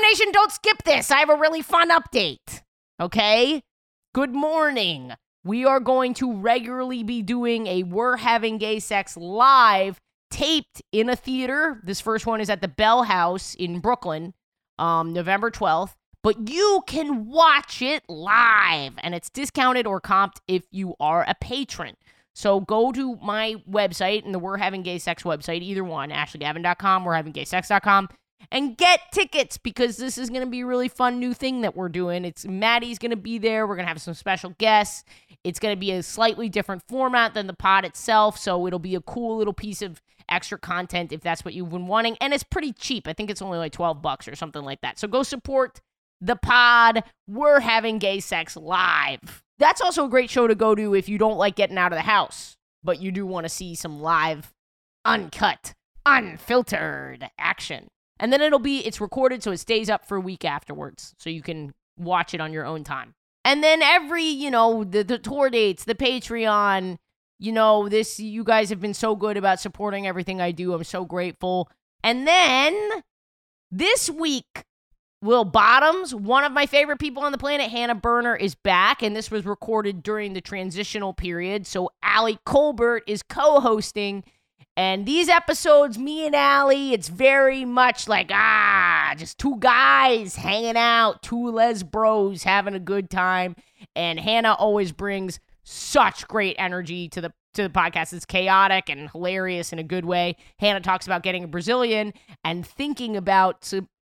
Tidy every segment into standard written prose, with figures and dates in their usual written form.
Nation, don't skip this. I have a really fun update. Okay? Good morning. We are going to regularly be doing a We're Having Gay Sex live taped in a theater. This first one is at the Bell House in Brooklyn, November 12th. But you can watch it live, and it's discounted or comped if you are a patron. So go to my website and the We're Having Gay Sex website, either one, AshleyGavin.com, we'rehavinggaysex.com, and get tickets because this is going to be a really fun new thing that we're doing. Maddie's going to be there. We're going to have some special guests. It's going to be a slightly different format than the pod itself, so it'll be a cool little piece of extra content if that's what you've been wanting. And it's pretty cheap. I think it's only like $12 or something like that. So go support the pod. We're Having Gay Sex live. That's also a great show to go to if you don't like getting out of the house, but you do want to see some live, uncut, unfiltered action. And then it's recorded, so it stays up for a week afterwards, so you can watch it on your own time. And then the tour dates, the Patreon, you guys have been so good about supporting everything I do. I'm so grateful. And then this week, Will Bottoms, one of my favorite people on the planet, Hannah Berner, is back, and this was recorded during the transitional period, so Allie Colbert is co-hosting. And these episodes, me and Allie, it's very much like, just two guys hanging out, two les bros having a good time. And Hannah always brings such great energy to the podcast. It's chaotic and hilarious in a good way. Hannah talks about getting a Brazilian and thinking about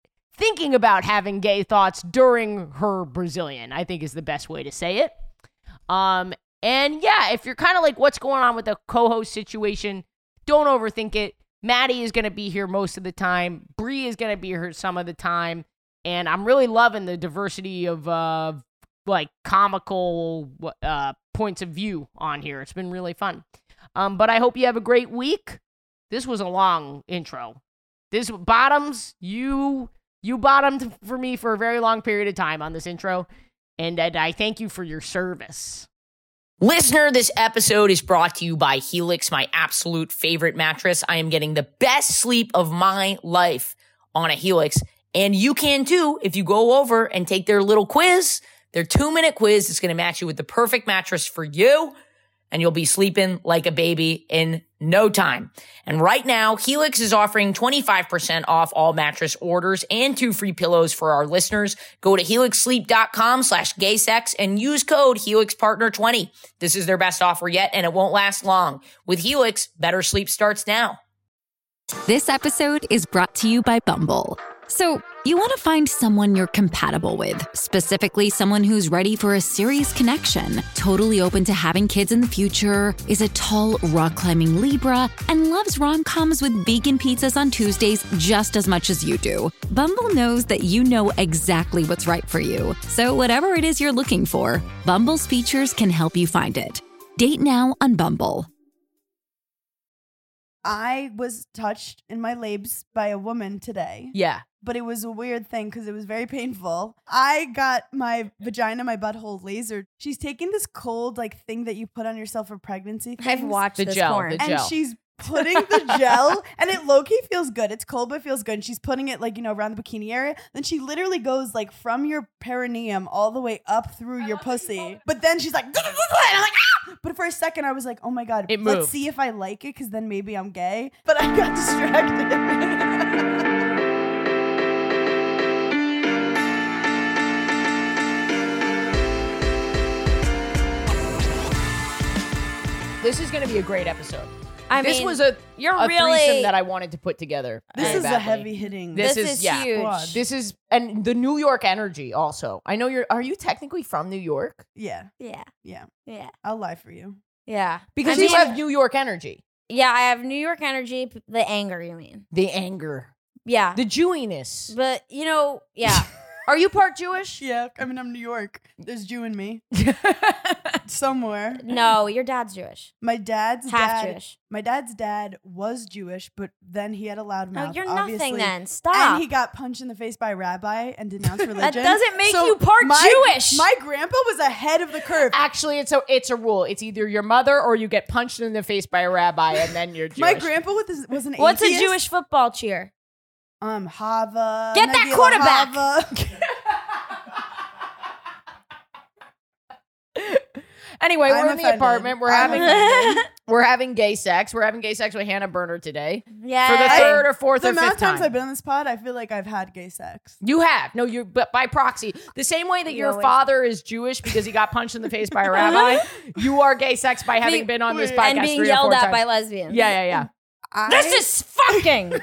having gay thoughts during her Brazilian, I think is the best way to say it. And yeah, if you're kind of like, what's going on with the co-host situation, don't overthink it. Maddie is going to be here most of the time. Bree is going to be here some of the time. And I'm really loving the diversity of, comical points of view on here. It's been really fun. But I hope you have a great week. This was a long intro. Bottoms, you bottomed for me for a very long period of time on this intro. And I thank you for your service. Listener, this episode is brought to you by Helix, my absolute favorite mattress. I am getting the best sleep of my life on a Helix. And you can too if you go over and take their little quiz, their 2-minute quiz. It's going to match you with the perfect mattress for you. And you'll be sleeping like a baby in no time. And right now, Helix is offering 25% off all mattress orders and 2 free pillows for our listeners. Go to helixsleep.com/gaysex and use code HelixPartner20. This is their best offer yet, and it won't last long. With Helix, better sleep starts now. This episode is brought to you by Bumble. So, you want to find someone you're compatible with, specifically someone who's ready for a serious connection, totally open to having kids in the future, is a tall, rock-climbing Libra, and loves rom-coms with vegan pizzas on Tuesdays just as much as you do. Bumble knows that you know exactly what's right for you. So whatever it is you're looking for, Bumble's features can help you find it. Date now on Bumble. I was touched in my labes by a woman today. Yeah. But it was a weird thing because it was very painful. I got my butthole lasered. She's taking this cold thing that you put on yourself for pregnancy things. I've watched the this gel, porn. the and gel. she's putting the gel, and it low-key feels good. It's cold, but it feels good. And she's putting it around the bikini area. Then she literally goes from your perineum all the way up through your pussy. But then she's like, and I'm like, ah! But for a second, I was like, oh my God, It moved. let's see if I like it, because then maybe I'm gay. But I got distracted. This is going to be a great episode. This was a really threesome that I wanted to put together. This is badly. a heavy hitting. This is huge. squad. This is, and the New York energy also. I know are you technically from New York? Yeah. Yeah. I'll lie for you. Yeah. Because I you mean, have New York energy. Yeah, I have New York energy. The anger, you mean? The anger. Yeah. The Jewiness. But, yeah. Are you part Jewish? Yeah, I mean, I'm New York. There's Jew in me. Somewhere. No, your dad's Jewish. My dad's Half dad. Jewish. My dad's dad was Jewish, but then he had a loud mouth. No, you're obviously, nothing then. Stop. And he got punched in the face by a rabbi and denounced religion. That doesn't make So you part Jewish. My grandpa was ahead of the curve. Actually, it's a rule. It's either your mother or you get punched in the face by a rabbi and then you're Jewish. My grandpa was an What's a atheist. Jewish football cheer? Hava. Get that Nagila quarterback. Hava. Anyway, I'm we're in the offended. apartment. We're I'm having offended. we're having gay sex. We're having gay sex with Hannah Berner today Yeah. for the third or fourth The or amount fifth of times time. I've been on this pod, I feel like I've had gay sex. You have. No, you but by proxy. The same way that You your always- father is Jewish because he got punched in the face by a rabbi, you are gay sex by having been on this podcast and being 3 or yelled 4 at times. by lesbians. Yeah. This is fucking.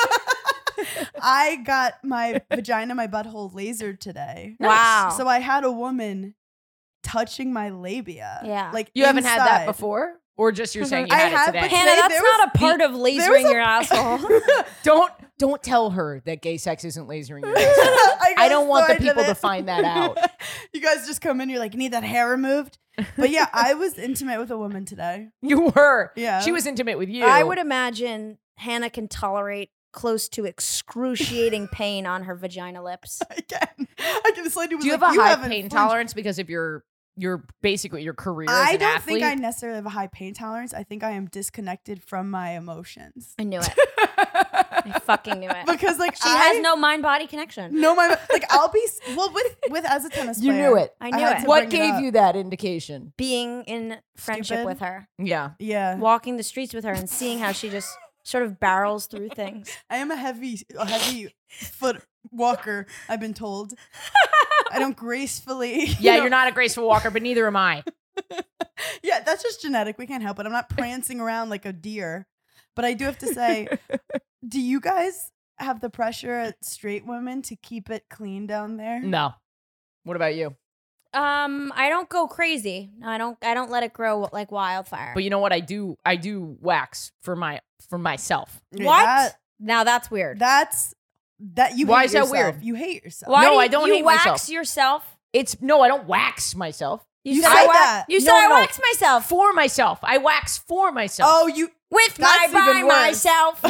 I got my vagina, my butthole lasered today. Wow. So I had a woman touching my labia. Yeah. Like You haven't had that inside. before? Or just you're saying you I had have, it today? but Hannah, Today that's there was- not a part of there was lasering a- your asshole. Don't tell her that gay sex isn't lasering you. I I don't want the did people to it. find that out. You guys just come in, you're like, you need that hair removed? But yeah, I was intimate with a woman today. You were. Yeah. She was intimate with you. I would imagine Hannah can tolerate close to excruciating pain on her vagina lips. I can. This lady was Do you like, have a high haven't pain flinched." tolerance because of your basically your career as I an don't athlete? think I necessarily have a high pain tolerance. I think I am disconnected from my emotions. I knew it. I fucking knew it. Because like She has no mind-body connection. no my like I'll be with as a tennis You player. knew it. I knew had it. to What bring it gave up. you that indication? Being in friendship Stupid. with her, Yeah. Yeah. walking the streets with her, and seeing how she just sort of barrels through things. I am a heavy foot walker, I've been told. I don't gracefully. Yeah, you're not a graceful walker, but neither am I. Yeah, that's just genetic. We can't help it. I'm not prancing around like a deer. But I do have to say, do you guys have the pressure at straight women to keep it clean down there? No. What about you? I don't go crazy. I don't let it grow like wildfire. But you know what? I do wax for myself. Yeah, What? Now that's weird. That's that you. Why hate is that yourself. weird? You hate yourself. Why No, do I don't you hate wax myself. yourself? No, I don't wax myself. You said said I wa- that. You said No, I no. wax myself For myself. I wax for myself. Oh, you. with That's my by even worse. myself.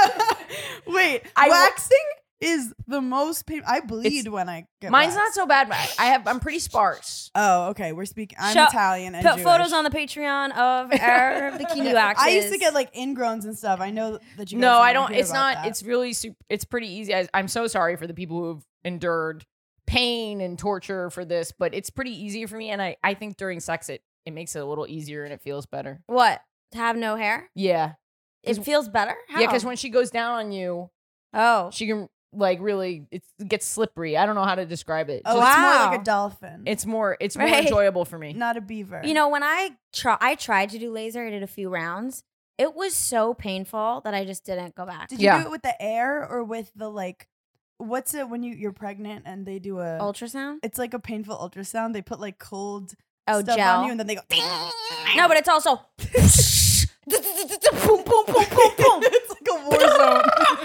Wait, I wa- waxing is the most pain. I bleed when I get Mine's not waxed. so bad. I'm pretty sparse. Oh, okay. We're speaking. I'm Show- Italian and Put Jewish. photos on the Patreon of our bikini waxes. I used to get like ingrowns and stuff. I know that you. Guys No, I wanna don't. hear It's about not. that. It's really. It's pretty easy. I'm so sorry for the people who have endured pain and torture for this, but it's pretty easy for me. And I think during sex it makes it a little easier and it feels better. What? To have no hair? Yeah, It feels better? How? yeah. Because when she goes down on you, Oh. she can like really. It gets slippery. I don't know how to describe it. Oh, Just- it's more Wow. like a dolphin. it's more Right. enjoyable for me. not a beaver. You know, when I tried to do laser, I did a few rounds. It was so painful that I just didn't go back. Did you Yeah. do it with the air or with the like? What's it when you're pregnant and they do a? Ultrasound? It's like a painful ultrasound. They put like cold Oh, stuff gel. on you and then they go. No, but it's also boom, boom, boom, boom, boom. It's like a war zone.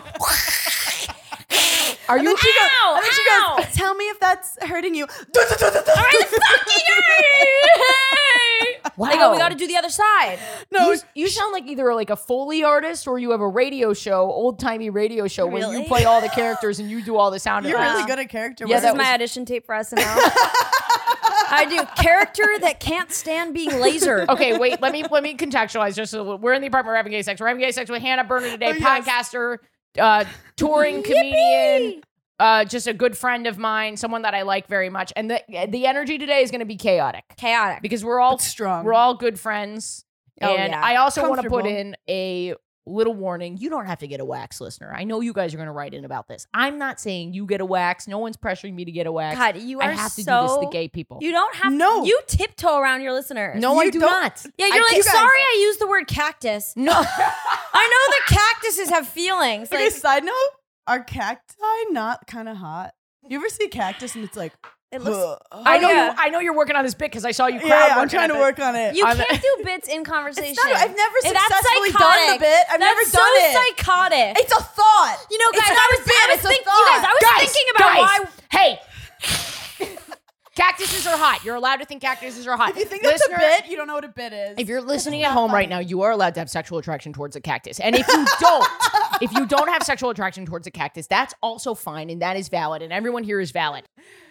Are And you? then she goes, Ow, and then she ow. goes, tell me if that's hurting you. Wow. They go, we got to do the other side. No, You sound like either like a Foley artist or you have a radio show, old timey radio show where you Really? play all the characters and you do all the sound you're effects. really good at character Yeah, work. This is that my was- audition tape for SNL. I do character that can't stand being lasered. Okay, wait. Let me contextualize just a little. We're in the apartment. We're having gay sex. We're having gay sex with Hannah Berner today, Oh, yes. podcaster, touring comedian, just a good friend of mine, someone that I like very much. And the energy today is going to be chaotic Chaotic. because we're all But strong. We're all good friends. Oh, And yeah. I also want to put Comfortable. in a little warning. You don't have to get a wax, listener. I know you guys are going to write in about this. I'm not saying you get a wax. No one's pressuring me to get a wax. God, you are I have to so... do this to gay people. You don't have No. You tiptoe around your listeners. No, I You do don't- not. Yeah, I you're like, keep- sorry I used the word cactus. No. I know that cactuses have feelings. Okay, Like, side note, are cacti not kind of hot? You ever see a cactus and it's like, it looks... I know you're working on this bit because I saw you crowd yeah, I'm working trying at to the- work on it. You I'm- can't do bits in conversation. It's not, I've never And that's successfully done psychotic. the bit. I've never That's done so it. psychotic. It's a thought. You know, guys, It's not I a was, bit, I was it's a thinking, thought. you guys, I was thinking about why. Hey, cactuses are hot. You're allowed to think cactuses are hot. If you think that's Listener, a bit, you don't know what a bit is. if you're listening It's at not home right funny. now, you are allowed to have sexual attraction towards a cactus. And if you don't have sexual attraction towards a cactus, that's also fine and that is valid. And everyone here is valid.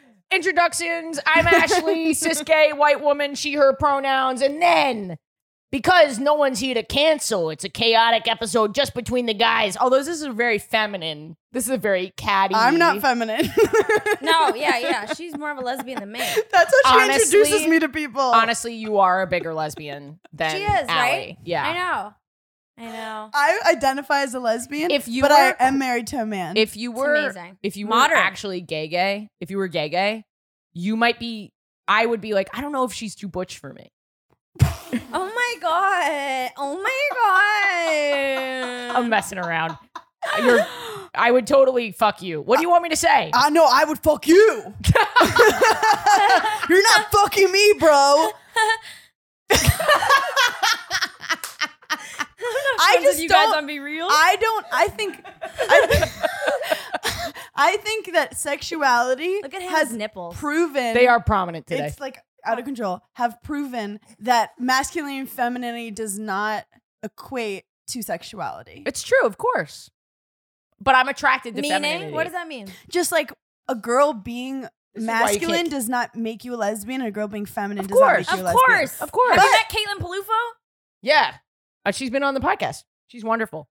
Introductions. I'm Ashley, cis gay, white woman, she, her pronouns. And then because no one's here to cancel. It's a chaotic episode just between the guys. Although this is very feminine. This is a very catty. I'm not feminine. No, yeah. She's more of a lesbian than me. That's how she Honestly- introduces me to people. Honestly, you are a bigger lesbian than She is, Allie. right? Yeah. I know. I identify as a lesbian, If you but were- I am married to a man. If you were amazing. if you Modern. were actually gay, if you were gay, you might be I would be like, I don't know if she's too butch for me. Oh my god. Oh my god. I'm messing around. I would totally fuck you. What do you want me to say? I know I would fuck you. You're not fucking me, bro. I just you don't. guys on Be Real? I think that sexuality Look at him, has his nipples. proven They are prominent today. it's like out of control. Have proven that masculinity and femininity does not equate to sexuality. It's true, of course. But I'm attracted to Meaning? femininity. What does that mean? Just like a girl being This is why you masculine can't- does not make you a lesbian, and a girl being feminine Of does not course. make you a Of lesbian. course. Of course. Have you met Caitlin Palufo? Yeah. She's been on the podcast. She's wonderful.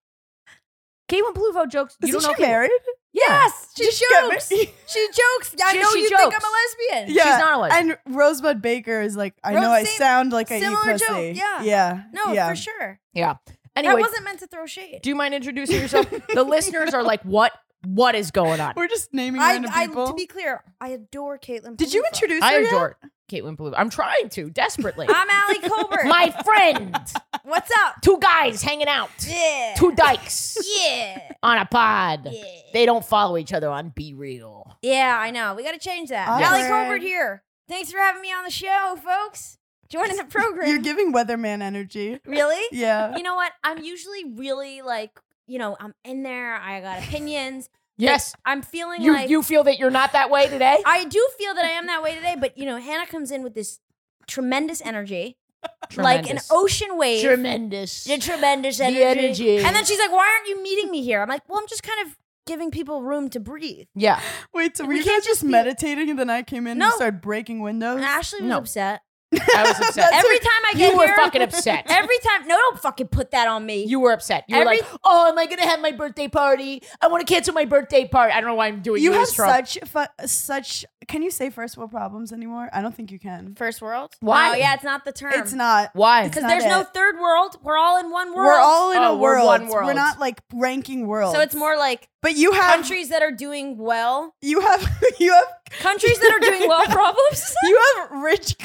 Caitlin Pluvo jokes. You Isn't don't know she Caitlin? married? Yes, she Did she get jokes. married? She jokes. I She- know she you think jokes. I'm a lesbian. Yeah, not a lesbian. And Rosebud Baker is like, I Rose- know I same- sound like I eat similar pussy. joke, yeah. Yeah. No, yeah. for sure. Yeah. That Anyway, wasn't meant to throw shade. do you mind introducing yourself? The listeners are like, what is going on? We're just naming random people. to be clear, I adore Caitlin. Did you Palufo. introduce I her yet? adore Caitlin Pluvo. I'm trying to, desperately. I'm Allie Colbert. My friend. What's up? Two guys hanging out. Yeah. Two dykes Yeah. on a pod. Yeah. They don't follow each other on Be Real. Yeah, I know. We got to change that. Awkward. Allie Colbert here. Thanks for having me on the show, folks. Joining the program. You're giving weatherman energy. Really? Yeah. You know what? I'm usually really like, I'm in there. I got opinions. Yes. I'm feeling You like you feel that you're not that way today? I do feel that I am that way today, but Hannah comes in with this tremendous energy, like an Tremendous. ocean wave. Tremendous. The tremendous The energy. energy. And then she's like, "Why aren't you meeting me here?" I'm like, "Well, I'm just kind of giving people room to breathe." Yeah. Wait, so were We you can't guys just just be- meditating and then I came in No. and started breaking windows? And Ashley was No. upset. I was upset. Every time I get You were here, fucking upset. Every time, no, don't fucking put that on me. You were upset. You were Every- like, "Oh, am I gonna have my birthday party? I want to cancel my birthday party." I don't know why I'm doing You have this, Trump. such. Can you say first world problems anymore? I don't think you can. First world? Why? Oh, yeah, it's not the term. It's not. Why? Because not there's no it. third world. We're all in one world. We're all in Oh, a we're world. one world. We're not like ranking worlds. So it's more like But you have countries that are doing well. You have you have Countries that are doing well problems. you have rich,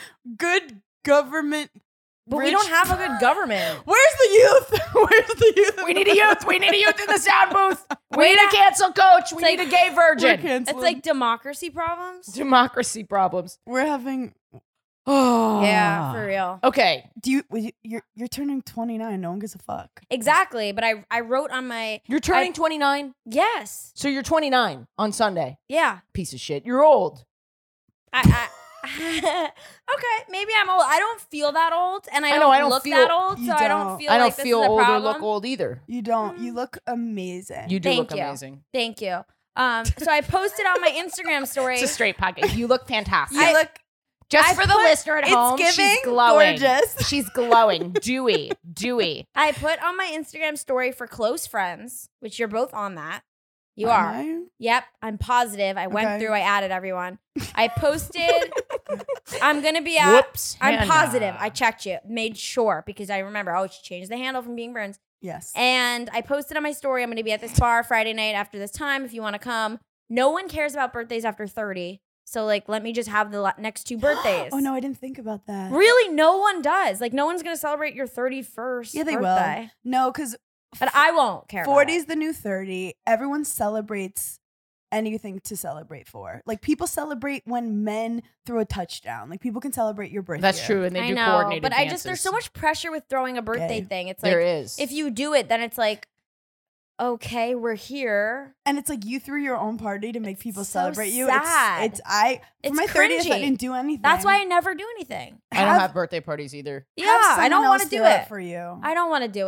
good government. But we rich- don't have a good government. Where's the youth? Where's the youth? We need a youth. We need a youth in the sound booth. We Way need a to- cancel coach. We like- need a gay We're virgin. canceling. It's like democracy problems. Democracy problems. We're having. Oh. Yeah, for real. Okay. You're turning 29. No one gives a fuck. Exactly. But I wrote on my You're turning 29. yes. So you're 29 on Sunday. Yeah. Piece of shit. You're old. I okay, maybe I'm old. I don't feel that old, and I I don't, know, look feel- that old, you so I don't. don't feel I don't like this feel is a old or problem. look old either. You don't. You look amazing. You do Thank look you. amazing. Thank you. So I posted on my Instagram story. It's a straight pocket. You look fantastic. You look. Just I for the put- listener at it's home, she's giving glowing. gorgeous. She's glowing. Dewy. Dewy. I put on my Instagram story for close friends, which you're both on that. You Am are. I? Yep, I'm positive. I went Okay. through, I added everyone. I posted, I'm going to be at, Whoops. I'm Hannah. positive. I checked you, made sure, because I remember, she changed the handle from Being Burns. Yes. And I posted on my story, I'm going to be at this bar Friday night after this time if you want to come. No one cares about birthdays after 30. So, let me just have the next two birthdays. Oh no, I didn't think about that. Really? No one does. No one's going to celebrate your 31st Yeah, they birthday. will. No, because But I won't care. 40 about is the new 30. Everyone celebrates anything to celebrate for. People celebrate when men throw a touchdown. People can celebrate your birthday. That's true. And they I do know, coordinated but dances. there's so much pressure with throwing a birthday Gay. thing. It's There is. if you do it, then it's okay, we're here. And it's you threw your own party to make people so celebrate you. sad. For It's my 30th, I cringy. didn't do anything. That's why I never do anything. I don't have birthday parties either. Yeah, I don't want to do it. for you. I don't want to do it.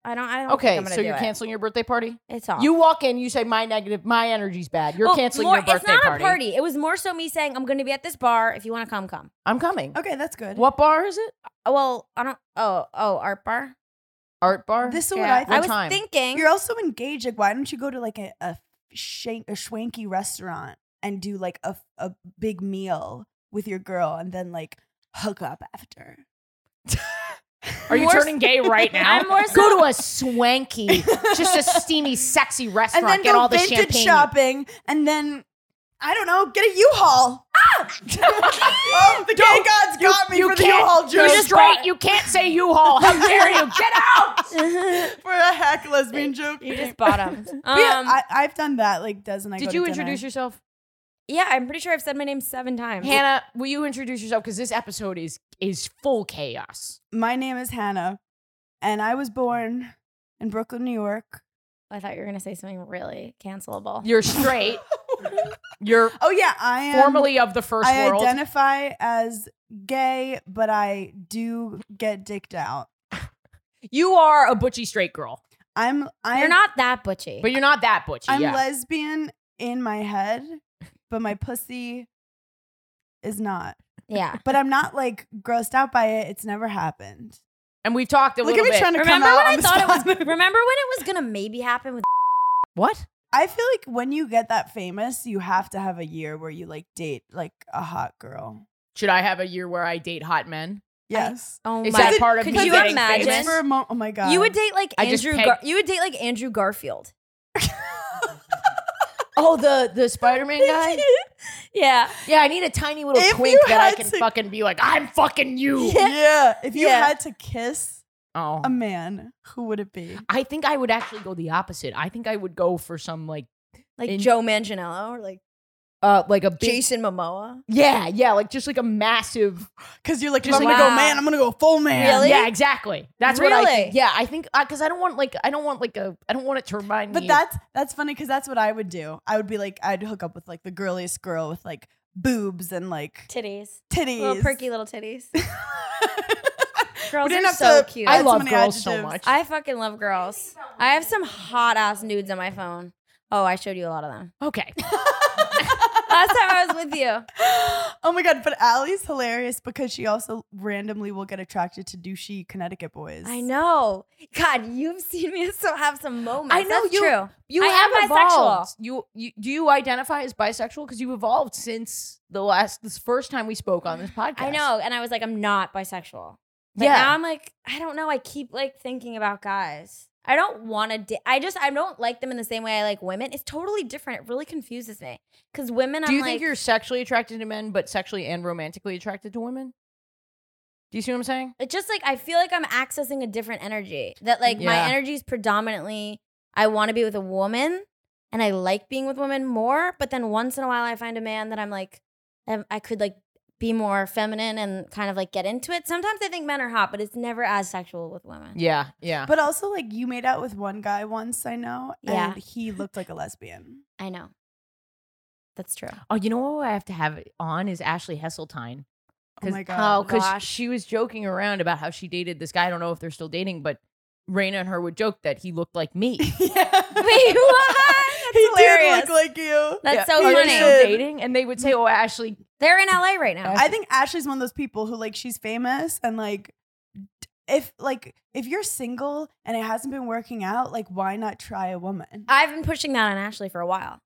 I don't think Okay, I'm gonna so do you're it. canceling your birthday party? It's off. You walk in, you say my energy's bad. You're Well, canceling more- your birthday It's not party. a party. It was more so me saying I'm going to be at this bar. If you want to come, come. I'm coming. Okay, that's good. What bar is it? Well, I don't. Oh, art bar. Art bar? This is Yeah. what I What think. was time? thinking. You're also engaged. Like, why don't you go to like a schwanky restaurant and do like a big meal with your girl and then like hook up after? Are you More turning gay right now? I'm more so- Go to a swanky, just a steamy, sexy And restaurant. then Get go all the vintage champagne. shopping and then I don't know, get a U-Haul. Oh, the gay gods got me for the U-Haul You're joke. straight. You can't say U-Haul. How dare you? Get out! For a heck lesbian joke. You just bottomed. But yeah, I've done that. Like, Des and I. Did go you to introduce dinner. yourself? yeah, I'm pretty sure I've said my name 7 times. Hannah, will you introduce yourself? Because this episode is full chaos. My name is Hannah, and I was born in Brooklyn, New York. I thought you were going to say something really cancelable. You're straight. You're Oh yeah, I am formerly of the first I world. identify as gay, but I do get dicked out. You are a butchy straight girl, I'm You're not that butchy. but you're not that butchy. I'm yeah. lesbian in my head, but my pussy is not. yeah. But I'm not like grossed out by it. It's never happened. And we've talked a Look little at me bit. trying to Remember come out when on I the thought it was? spot. Remember when it was gonna maybe happen with? What? I feel like when you get that famous, you have to have a year where you like date like a hot girl. Should I have a year where I date hot men? Yes. Oh Is my! that part of could me you getting imagine? famous? For a moment, oh my god. You would date like I just Andrew. pegged- You would date like Andrew Garfield. Oh, the Spider-Man guy? Yeah. Yeah, I need a tiny little If twink you that I had can to- fucking be like, I'm fucking you. Yeah. If you Yeah. had to kiss Oh. a man, who would it be? I think I would actually go the opposite. I think I would go for some like Joe Manganiello or like a big Jason Momoa. yeah, like just like a massive. Because you're like, if Just I'm like- gonna go Wow. man, I'm gonna go full man. Really? Yeah, exactly. That's what I Really? think. Yeah, I think because I don't want it to remind But me. that's funny because that's what I would do. I would be like, I'd hook up with like the girliest girl with like boobs and like Titties. titties. Little perky little titties. Girls didn't are have so to- cute. I That's love many girls so adjectives. much. I fucking love girls. I have some hot ass nudes on my phone. Oh, I showed you a lot of them. Okay. Last time I was with you. Oh my god! But Allie's hilarious because she also randomly will get attracted to douchey Connecticut boys. I know. God, you've seen me so have some moments. I know That's you. true. You I have am bisexual. evolved. You do you identify as bisexual? Because you've evolved since this first time we spoke on this podcast. I know. And I was like, I'm not bisexual. But Yeah. now I'm like, I don't know. I keep like thinking about guys. I don't want to. I don't like them in the same way I like women. It's totally different. It really confuses me because women. Do I'm you like, think you're sexually attracted to men, but sexually and romantically attracted to women? Do you see what I'm saying? It's just like I feel like I'm accessing a different energy. That like my Yeah. energy is predominantly I want to be with a woman and I like being with women more. But then once in a while I find a man that I'm like I could like be more feminine and kind of like get into it. Sometimes I think men are hot, but it's never as sexual with women. Yeah, yeah. But also, like, you made out with one guy once, I know, Yeah. and he looked like a lesbian. I know. That's true. Oh, you know what I have to have on is Ashley Hesseltine. Oh my god! Because Gosh. she was joking around about how she dated this guy. I don't know if they're still dating, but Raina and her would joke that he looked like me. Yeah. Wait, what? That's He hilarious. did look like you. That's Yeah. so Are they funny. still dating? And they would say, "Oh, Ashley." They're in LA right now. I think Ashley's one of those people who like she's famous and like if you're single and it hasn't been working out, like why not try a woman? I've been pushing that on Ashley for a while.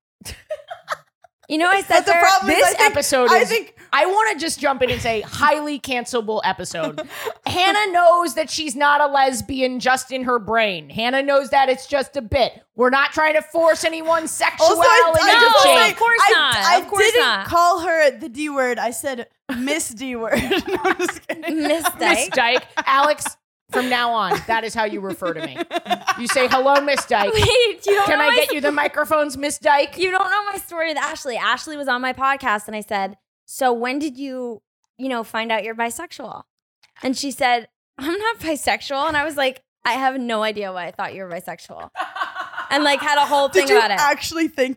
You know, I said But the there- problem is, This I think- episode I is. think I want to just jump in and say highly cancelable episode. Hannah knows that she's not a lesbian just in her brain. Hannah knows that it's just a bit. We're not trying to force anyone's sexuality. also I No, just wanna say, of course not. I Of course didn't not. call her the D word. I said Miss D word. No, I'm just kidding. Miss Miss Dyke. Dyke. Alex, from now on, that is how you refer to me. You say, hello, Miss Dyke. Wait, you don't Can know I my get you the microphones, Miss Dyke? You don't know my story with Ashley. Ashley was on my podcast and I said, so when did you find out you're bisexual? And she said, I'm not bisexual. And I was like, I have no idea why I thought you were bisexual. And like had a whole thing Did you about it. actually think it?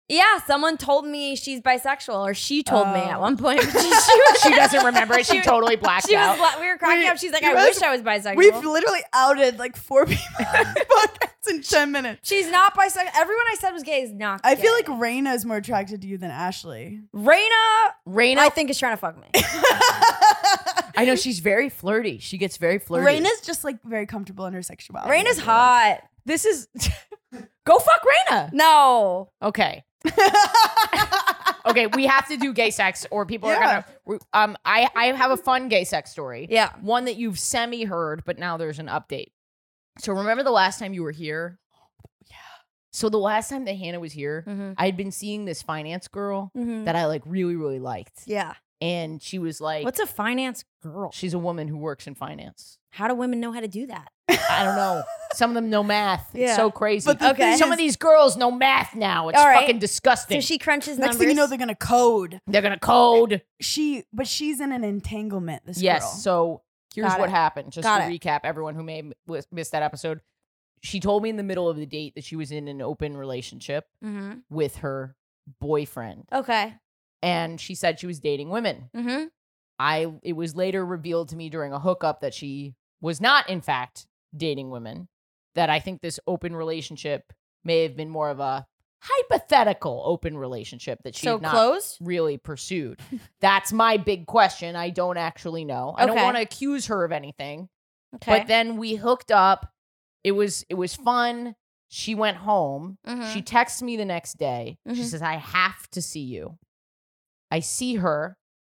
Yeah, someone told me she's bisexual, or she told me at one point. She doesn't remember it. She totally blacked out. We were cracking up. She's like, I guys- wish I was bisexual. We've literally outed like 4 people podcasts in 10 minutes. She's not bisexual. Everyone I said was gay is not I gay. feel like Raina is more attracted to you than Ashley. Raina, I think is trying to fuck me. I know she's very flirty. She gets very flirty. Raina's just like very comfortable in her sexuality. Raina's hot. This is go fuck Raina. No. Okay. Okay, we have to do gay sex or people are gonna I have a fun gay sex story. Yeah. One that you've semi heard, but now there's an update. So remember the last time you were here? Yeah. So the last time that Hannah was here, I had been seeing this finance girl that I like really, really liked. Yeah. And she was like, What's a finance girl? she's a woman who works in finance. How do women know how to do that? I don't know. Some of them know math. Yeah. It's so crazy. But the Okay. thing Some is, of these girls know math now. It's All right. fucking disgusting. So she crunches next numbers. thing you know, they're gonna code. They're gonna code. But she's in an entanglement. This Yes. girl. So here's Got what it. happened. Just Got to it. recap, everyone who may have missed that episode. She told me in the middle of the date that she was in an open relationship Mm-hmm. with her boyfriend, Okay. and she said she was dating women. Mm-hmm. It was later revealed to me during a hookup that she was not, in fact, dating women. That I think this open relationship may have been more of a hypothetical open relationship that she So had not closed? really pursued. That's my big question. I don't actually know. I don't Okay. want to accuse her of anything. Okay. But then we hooked up. It was fun. She went home. Mhm. She texts me the next day. She Mhm. says, I have to see you. I see her.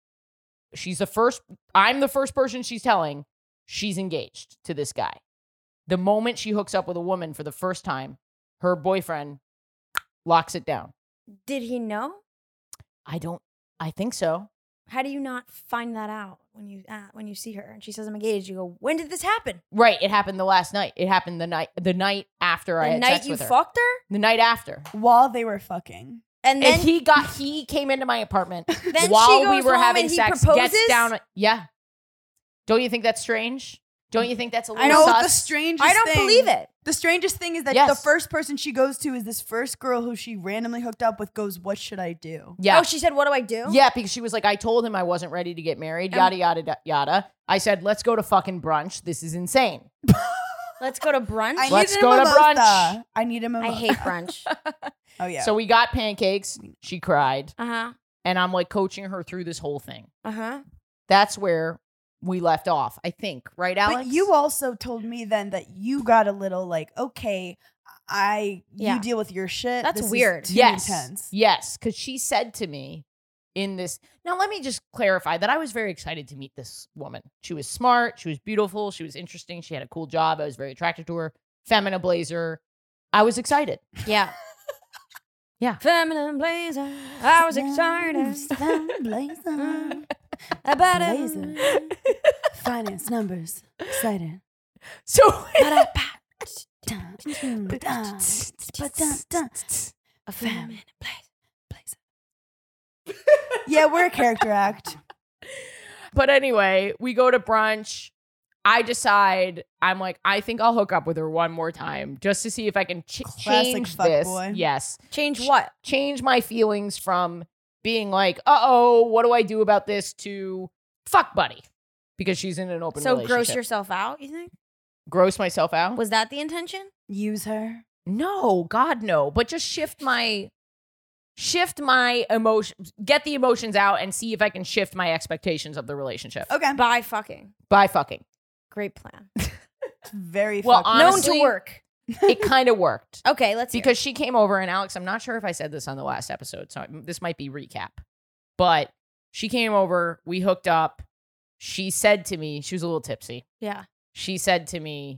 I'm the first person she's telling she's engaged to this guy. The moment she hooks up with a woman for the first time, her boyfriend locks it down. Did he know? I think so. How do you not find that out when you see her and she says I'm engaged? You go, when did this happen? Right. It happened the last night. It happened the night after I The had night sex you with her. fucked her, The night after. while they were fucking. and then And he came into my apartment Then while she we goes were home having and he sex. proposes? Gets down. Yeah. Don't you think that's strange? Don't you think that's a little I know, sus? The strangest I don't thing, believe it. The strangest thing is that Yes. the first person she goes to is this first girl who she randomly hooked up with goes, what should I do? Yeah. Oh, she said, what do I do? Yeah, because she was like, I told him I wasn't ready to get married, yada, yada, yada. I said, let's go to fucking brunch. This is insane. Let's go to brunch. I Let's need a go to mimosa. brunch. I need a mimosa. I hate brunch. Oh, yeah. So we got pancakes. She cried. Uh-huh. And I'm like coaching her through this whole thing. Uh-huh. That's where we left off, I think. Right, Alex? But you also told me then that you got a little like, okay, Yeah. you deal with your shit. That's This is weird. too Yes. intense. Yes. Because she said to me in this. Now, let me just clarify that I was very excited to meet this woman. She was smart. She was beautiful. She was interesting. She had a cool job. I was very attracted to her. Feminine blazer. I was excited. Yeah. Yeah. Feminine blazer. I was excited. Blazer. About Blazer. it. Finance numbers. Excited. So. A feminine blazer. Yeah, we're a character act. But anyway, we go to brunch. I decide, I'm like, I think I'll hook up with her one more time just to see if I can Classic change this. fuckboy. Yes. Change what? Change my feelings from being like, uh-oh, what do I do about this, to fuck buddy. Because she's in an open So relationship. gross yourself out, you think? Gross myself out? Was that the intention? Use her. No, God, no. But just shift my emotions, get the emotions out and see if I can shift my expectations of the relationship Okay. By fucking. by fucking. Great plan. It's very Well, fucking Known honestly, to work. It kind of worked. Okay, let's hear Because she came over, and Alex, I'm not sure if I said this on the last episode, so this might be recap. But she came over, we hooked up. She said to me, she was a little tipsy. it. Yeah. She said to me,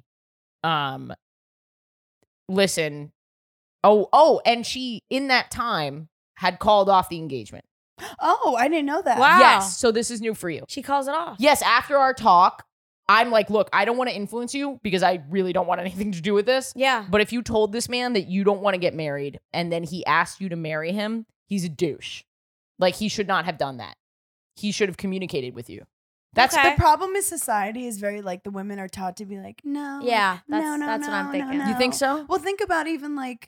listen, and she, in that time, had called off the engagement. Oh, I didn't know that. Wow. Yes, so this is new for you. She calls it off. Yes, after our talk, I'm like, look, I don't want to influence you because I really don't want anything to do with this. Yeah. But if you told this man that you don't want to get married and then he asked you to marry him, he's a douche. Like, he should not have done that. He should have communicated with you. That's Okay. The problem is society is very like the women are taught to be like, no. Yeah, no, that's what I'm thinking. no. You think so? Well, think about even like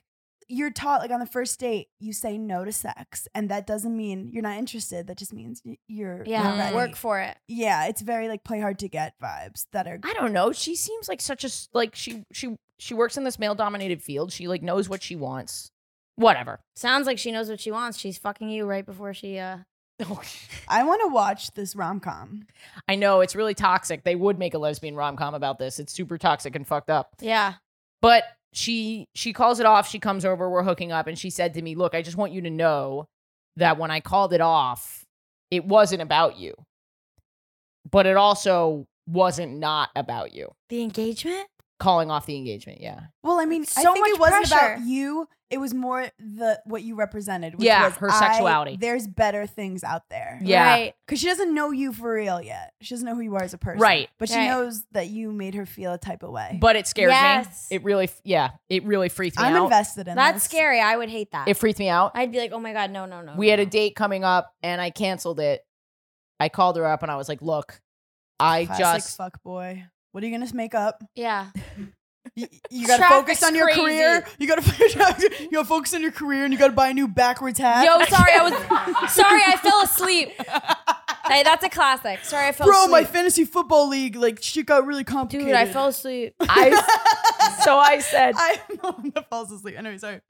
you're taught like on the first date, you say no to sex, and that doesn't mean you're not interested. That just means you're not ready. work for it. Yeah, it's very like play hard to get vibes that are. I don't know. She seems like such a like she works in this male dominated field. She like knows what she wants. Whatever. Sounds like she knows what she wants. She's fucking you right before she. I want to watch this rom-com. I know it's really toxic. They would make a lesbian rom-com about this. It's super toxic and fucked up. Yeah. But she calls it off. She comes over. We're hooking up, and she said to me, "Look, I just want you to know that when I called it off, it wasn't about you, but it also wasn't not about you." The engagement? Calling off the engagement, yeah. Well, I mean, I So think it much wasn't pressure. about you. It was more what you represented. Which Yeah, was, her sexuality. There's better things out there. Yeah. Right. Because she doesn't know you for real yet. She doesn't know who you are as a person. Right. But she Right. knows that you made her feel a type of way. But it scared Yes. me. It really freaked me I'm out. invested in That's this. scary. I would hate that. It freaked me out. I'd be like, oh my God, no. We had a date coming up, and I canceled it. I called her up, and I was like, "Look, I Classic just fuck boy. What are you gonna make up? Yeah. You gotta focus on your Traffic's career. You gotta focus on your career, and you gotta buy a new backwards hat. Yo, sorry, I fell asleep. Hey, that's a classic. Sorry, I fell Bro, asleep. my fantasy football league, like shit got really complicated. Dude, I fell asleep. I said, I'm the one that falls asleep. Anyway, sorry.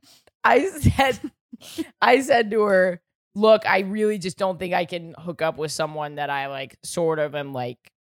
I said to her, "Look, I really just don't think I can hook up with someone that I like sort of am like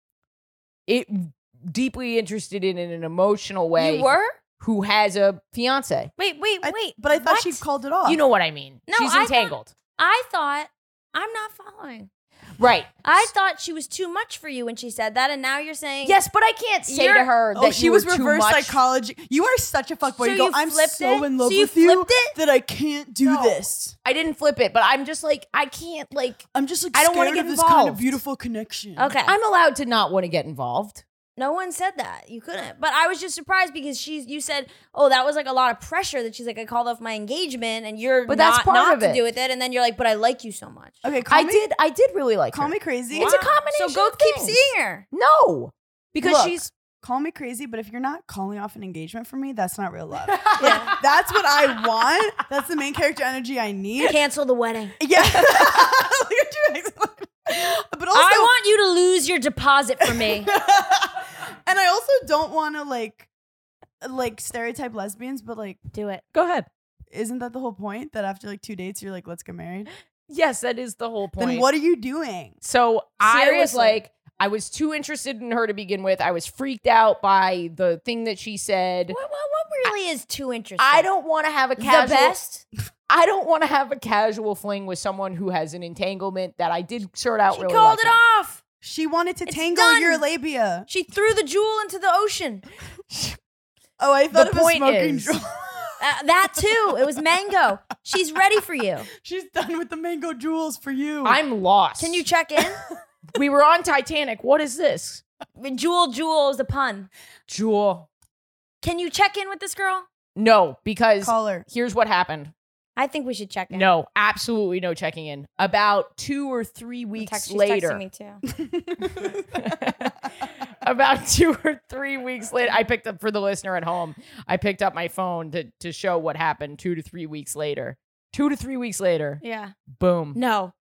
it deeply interested in an emotional way." You were? Who has a fiance. Wait. But I thought what? she called it off. You know what I mean. No, She's I entangled. I thought, I'm not following. Right. I thought she was too much for you when she said that, and now you're saying Yes, but I can't say to You're- her that Oh, she you was were too reverse much. psychology. You are such a fuckboy. So you go, you I'm flipped so it? in love So you with you flipped it? that I can't do No. this. I didn't flip it, but I'm just like, I can't like, I'm just like I don't wanna scared get of this kind of involved. beautiful connection. Okay. I'm allowed to not want to get involved. No one said that. You couldn't. But I was just surprised because you said, oh, that was like a lot of pressure that she's like, I called off my engagement and you're But that's part not of to it. do with it. And then you're like, but I like you so much. Okay, I did really like Call her. me crazy. It's a combination So go of keep things. seeing her. No, because Look, she's Call me crazy, but if you're not calling off an engagement for me, that's not real love. Yeah. That's what I want. That's the main character energy I need. Cancel the wedding. Yeah. Look at you. But also, I want you to lose your deposit for me. and I also don't want to like stereotype lesbians, but like, Do it. go ahead. isn't that the whole point? That after like 2 dates, you're like, let's get married. Yes, that is the whole point. Then what are you doing? So I was Seriously. like, I was too interested in her to begin with. I was freaked out by the thing that she said. What really is too interesting? I don't want to have a The casual. best? I don't want to have a casual fling with someone who has an entanglement that I did sort out She really called like it off. She wanted to It's tangle done. your labia. She threw the jewel into the ocean. Oh, I thought The it was point smoking is- jewel. That too. It was mango. She's ready for you. She's done with the mango jewels for you. I'm lost. Can you check in? We were on Titanic. What is this? Jewel is a pun. Jewel. Can you check in with this girl? No, because Call her. here's what happened. I think we should check in. No, absolutely no checking in. About 2 or 3 weeks She's later. texting me too. About 2 or 3 weeks later, I picked up for the listener at home. I picked up my phone to show what happened 2 to 3 weeks later. 2 to 3 weeks later, Yeah. boom, No.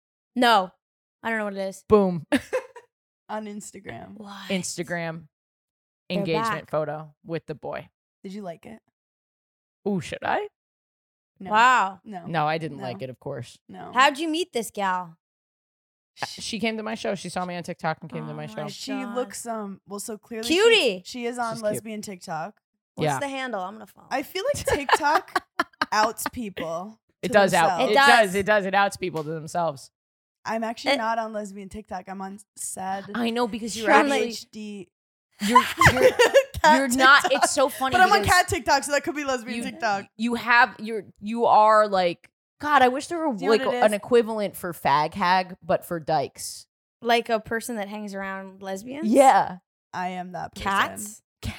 I don't know what it is. boom. On Instagram. What? Instagram They're engagement back. photo with the boy. Did you like it? Ooh, should I? No. Wow. No. No, I didn't No. like it, of course. No. How'd you meet this gal? She came to my show. She saw me on TikTok and came to my Oh show. my She God. looks well, so clearly Cutie. She is on She's cute. lesbian TikTok. What's Yeah. the handle? I'm gonna follow. I feel like TikTok outs people. It to does out. themselves. It does. It does. It outs people to themselves. I'm actually It- not on lesbian TikTok. I'm on sad I know because you're Trying to- actually HD. you're Cat you're not. TikTok. It's so funny. But I'm on because cat TikTok, so that could be lesbian you, TikTok. You are like God. I wish there were Do you know like what it an is? equivalent for fag hag, but for dykes. like a person that hangs around lesbians? Yeah. I am that person. Cats?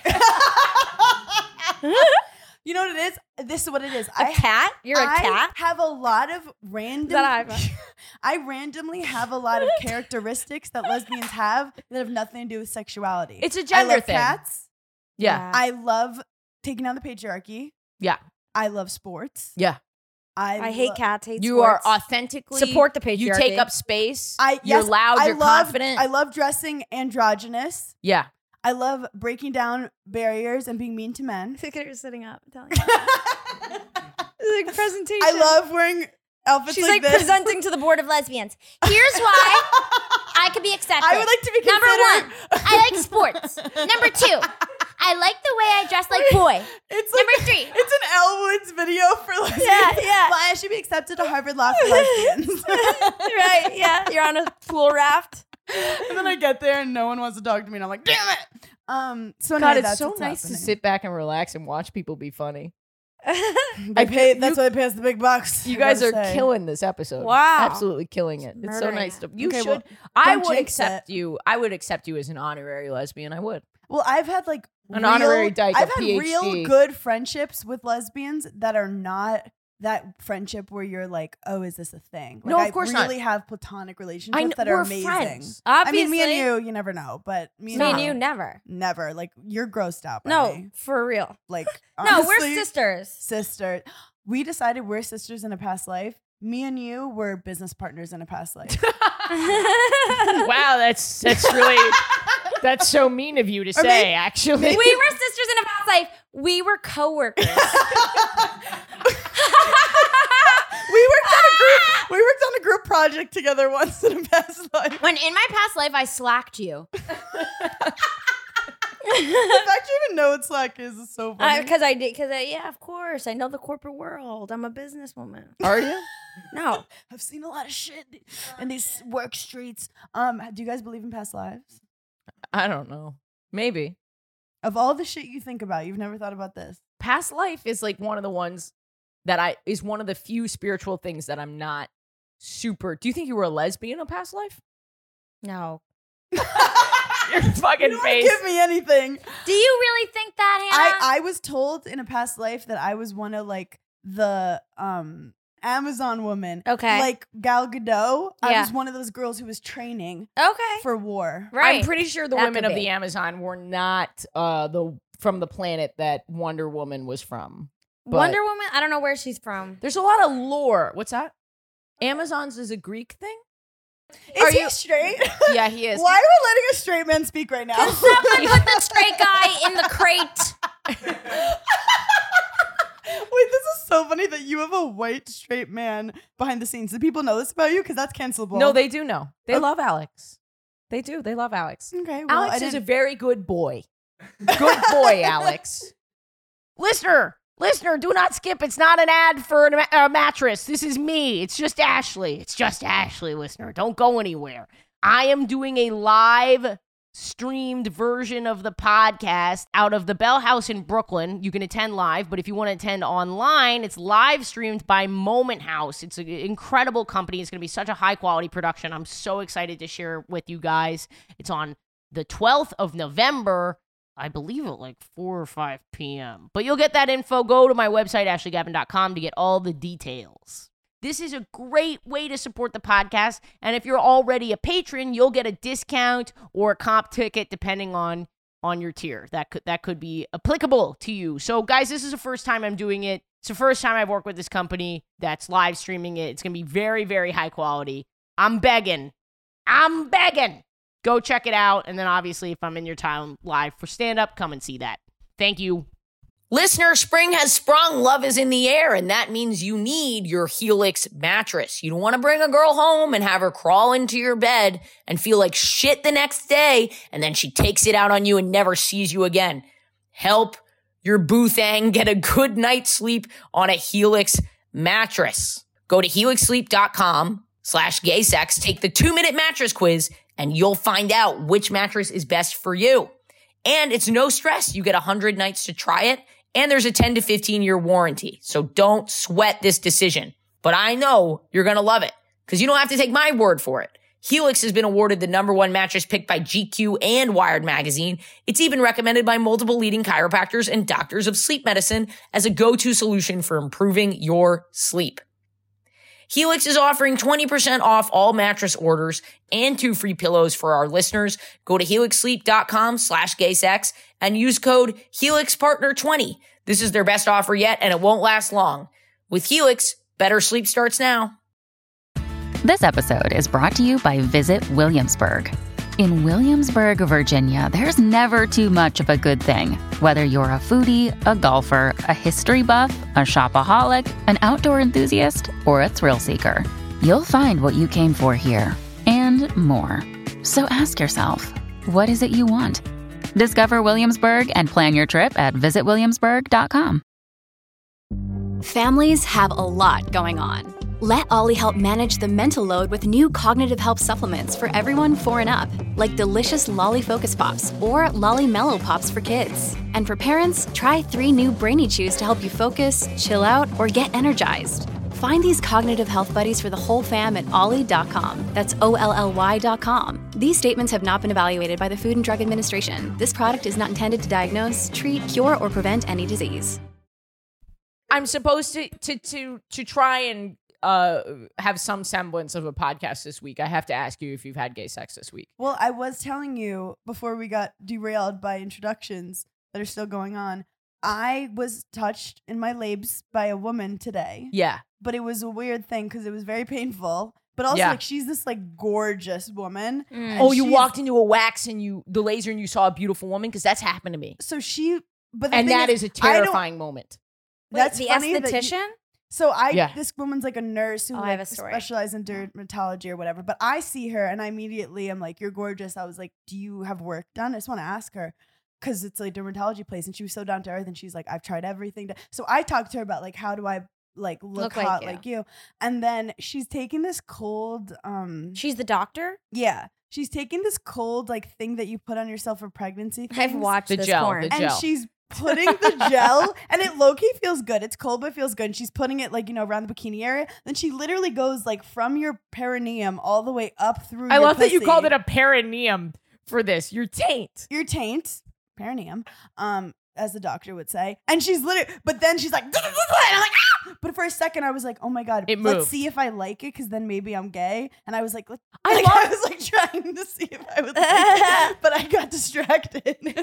You know what it is? This is what it is. A cat? You're a I cat? have a lot of random. that I- I randomly have a lot of characteristics that lesbians have that have nothing to do with sexuality. It's a I gender love thing. cats. Yeah. I love taking down the patriarchy. Yeah. I love sports. Yeah. I hate cats. Hate You are sports. authentically Support the You patriarchy. take up space. You're You're loud. You're confident. I love dressing androgynous. Yeah. I love breaking down barriers and being mean to men. Look at her sitting up. I'm telling you. It's like presentation. I love wearing outfits She's like like this. presenting to the board of lesbians. Here's why I could be accepted. I would like to be Number considered. 1, I like sports. Number 2, I like the way I dress like boy. It's like, Number 3. It's an Elle Woods video for lesbians. Yeah. Well, I should be accepted to Harvard Law for lesbians. Right, yeah. You're on a pool raft. And then I get there and no one wants to talk to me, and I'm like, damn it. So God, no, it's that's so what's nice to happening. sit back and relax and watch people be funny. They pay. That's why they pay us the big bucks. You I guys are gotta say. killing this episode. Wow. Absolutely killing it. It's so Murdering nice it. to you Okay, should well, I don't would jinx accept you. I would accept you as an honorary lesbian. I would. Well, I've had like An honorary dyke, a I've had PhD. real good friendships with lesbians that are not that friendship where you're like, oh, is this a thing? Like, No, of course I not. really have platonic relationships that we're are amazing. friends. I mean, me Obviously. and you never know, but me Me and you you, never. never. Like, you're grossed out by No, me. for real. Like, No, we're honestly, sisters. sister. We decided we're sisters in a past life. Me and you were business partners in a past life. Wow, that's really that's so mean of you to say, maybe- actually. We were sisters in a past life. We were coworkers. We worked on a group project together once in a past life. When in my past life, I slacked you. The fact you even know what Slack is so funny. Because yeah, of course. I know the corporate world. I'm a businesswoman. Are you? No. I've seen a lot of shit in these work streets. Do you guys believe in past lives? I don't know. Maybe. Of all the shit you think about, you've never thought about this. Past life is like one of the ones that is one of the few spiritual things that I'm not super. Do you think you were a lesbian in a past life? No. Your fucking You don't face. give me anything. Do you really think that, Hannah? I was told in a past life that I was one of like the Amazon woman. Okay. Like Gal Gadot. I Yeah. was one of those girls who was training Okay. for war. Right. I'm pretty sure the That women could of be. the Amazon were not from the planet that Wonder Woman was from. But Wonder Woman? I don't know where she's from. there's a lot of lore. What's that? Amazons is a Greek thing? Is he straight? Yeah, he is. Why are we letting a straight man speak right now? Someone put the straight guy in the crate. Wait, this is so funny that you have a white straight man behind the scenes. Do people know this about you? Because that's cancelable. No, they do know. They Okay. love Alex. They do. They love Alex. Okay, well, Alex is a very good boy. Good boy, Alex. Listener, do not skip. It's not an ad for a mattress. This is me. It's just Ashley. It's just Ashley, listener. Don't go anywhere. I am doing a live streamed version of the podcast out of the Bell House in Brooklyn. You can attend live, but if you want to attend online, it's live streamed by Moment House. It's an incredible company. It's going to be such a high quality production. I'm so excited to share with you guys. It's on the 12th of November, I believe at like 4 or 5 p.m. But you'll get that info. Go to my website, AshleyGavin.com, to get all the details. This is a great way to support the podcast. And if you're already a patron, you'll get a discount or a comp ticket depending on your tier. That could be applicable to you. So guys, this is the first time I'm doing it. It's the first time I've worked with this company that's live streaming it. It's going to be very, very high quality. I'm begging. Go check it out. And then obviously if I'm in your town live for stand-up, come and see that. Thank you. Listener, spring has sprung, love is in the air, and that means you need your Helix mattress. You don't want to bring a girl home and have her crawl into your bed and feel like shit the next day, and then she takes it out on you and never sees you again. Help your boo thang get a good night's sleep on a Helix mattress. Go to helixsleep.com/gaysex, take the 2-minute mattress quiz, and you'll find out which mattress is best for you. And it's no stress. You get 100 nights to try it, and there's a 10 to 15-year warranty. So don't sweat this decision. But I know you're going to love it because you don't have to take my word for it. Helix has been awarded the #1 mattress picked by GQ and Wired Magazine. It's even recommended by multiple leading chiropractors and doctors of sleep medicine as a go-to solution for improving your sleep. Helix is offering 20% off all mattress orders and 2 free pillows for our listeners. Go to helixsleep.com/gaysex and use code HelixPartner20. This is their best offer yet, and it won't last long. With Helix, better sleep starts now. This episode is brought to you by Visit Williamsburg. In Williamsburg, Virginia, there's never too much of a good thing. Whether you're a foodie, a golfer, a history buff, a shopaholic, an outdoor enthusiast, or a thrill seeker, you'll find what you came for here and more. So ask yourself, what is it you want? Discover Williamsburg and plan your trip at visitwilliamsburg.com. Families have a lot going on. Let Ollie help manage the mental load with new cognitive help supplements for everyone 4 and up, like delicious Lolly Focus Pops or Lolly Mellow Pops for kids. And for parents, try 3 new Brainy Chews to help you focus, chill out, or get energized. Find these cognitive health buddies for the whole fam at ollie.com. That's OLLY.com. These statements have not been evaluated by the Food and Drug Administration. This product is not intended to diagnose, treat, cure, or prevent any disease. I'm supposed to try and have some semblance of a podcast this week. I have to ask you if you've had gay sex this week. Well, I was telling you before we got derailed by introductions that are still going on. I was touched in my labes by a woman today. Yeah. But it was a weird thing because it was very painful. But also, like, she's this, like, gorgeous woman. Oh, you walked into a wax and the laser and you saw a beautiful woman? Because that's happened to me. So but and that is a terrifying moment. That's the funny esthetician? This woman's like a nurse who I have a story. specializes in dermatology or whatever. But I see her and I immediately am like, you're gorgeous. I was like, do you have work done? I just want to ask her because it's like a dermatology place. And she was so down to earth and she's like, I've tried everything. So I talked to her about like, how do I like look hot like you? And then she's taking this cold. She's the doctor? Yeah. She's taking this cold like thing that you put on yourself for pregnancy things. I've watched the this gel, porn. the And gel. she's putting the gel and it low-key feels good. It's cold but it feels good. And she's putting it like, around the bikini area. Then she literally goes like from your perineum all the way up through I your love that you pussy. called it a perineum for this. Your taint. Your taint. Perineum. As the doctor would say. And she's literally, but then she's like, and I'm like, ah! But for a second I was like, oh my God, It let's moved. see if I like it because then maybe I'm gay. And I was like, I was like trying to see if I would like it, but I got distracted.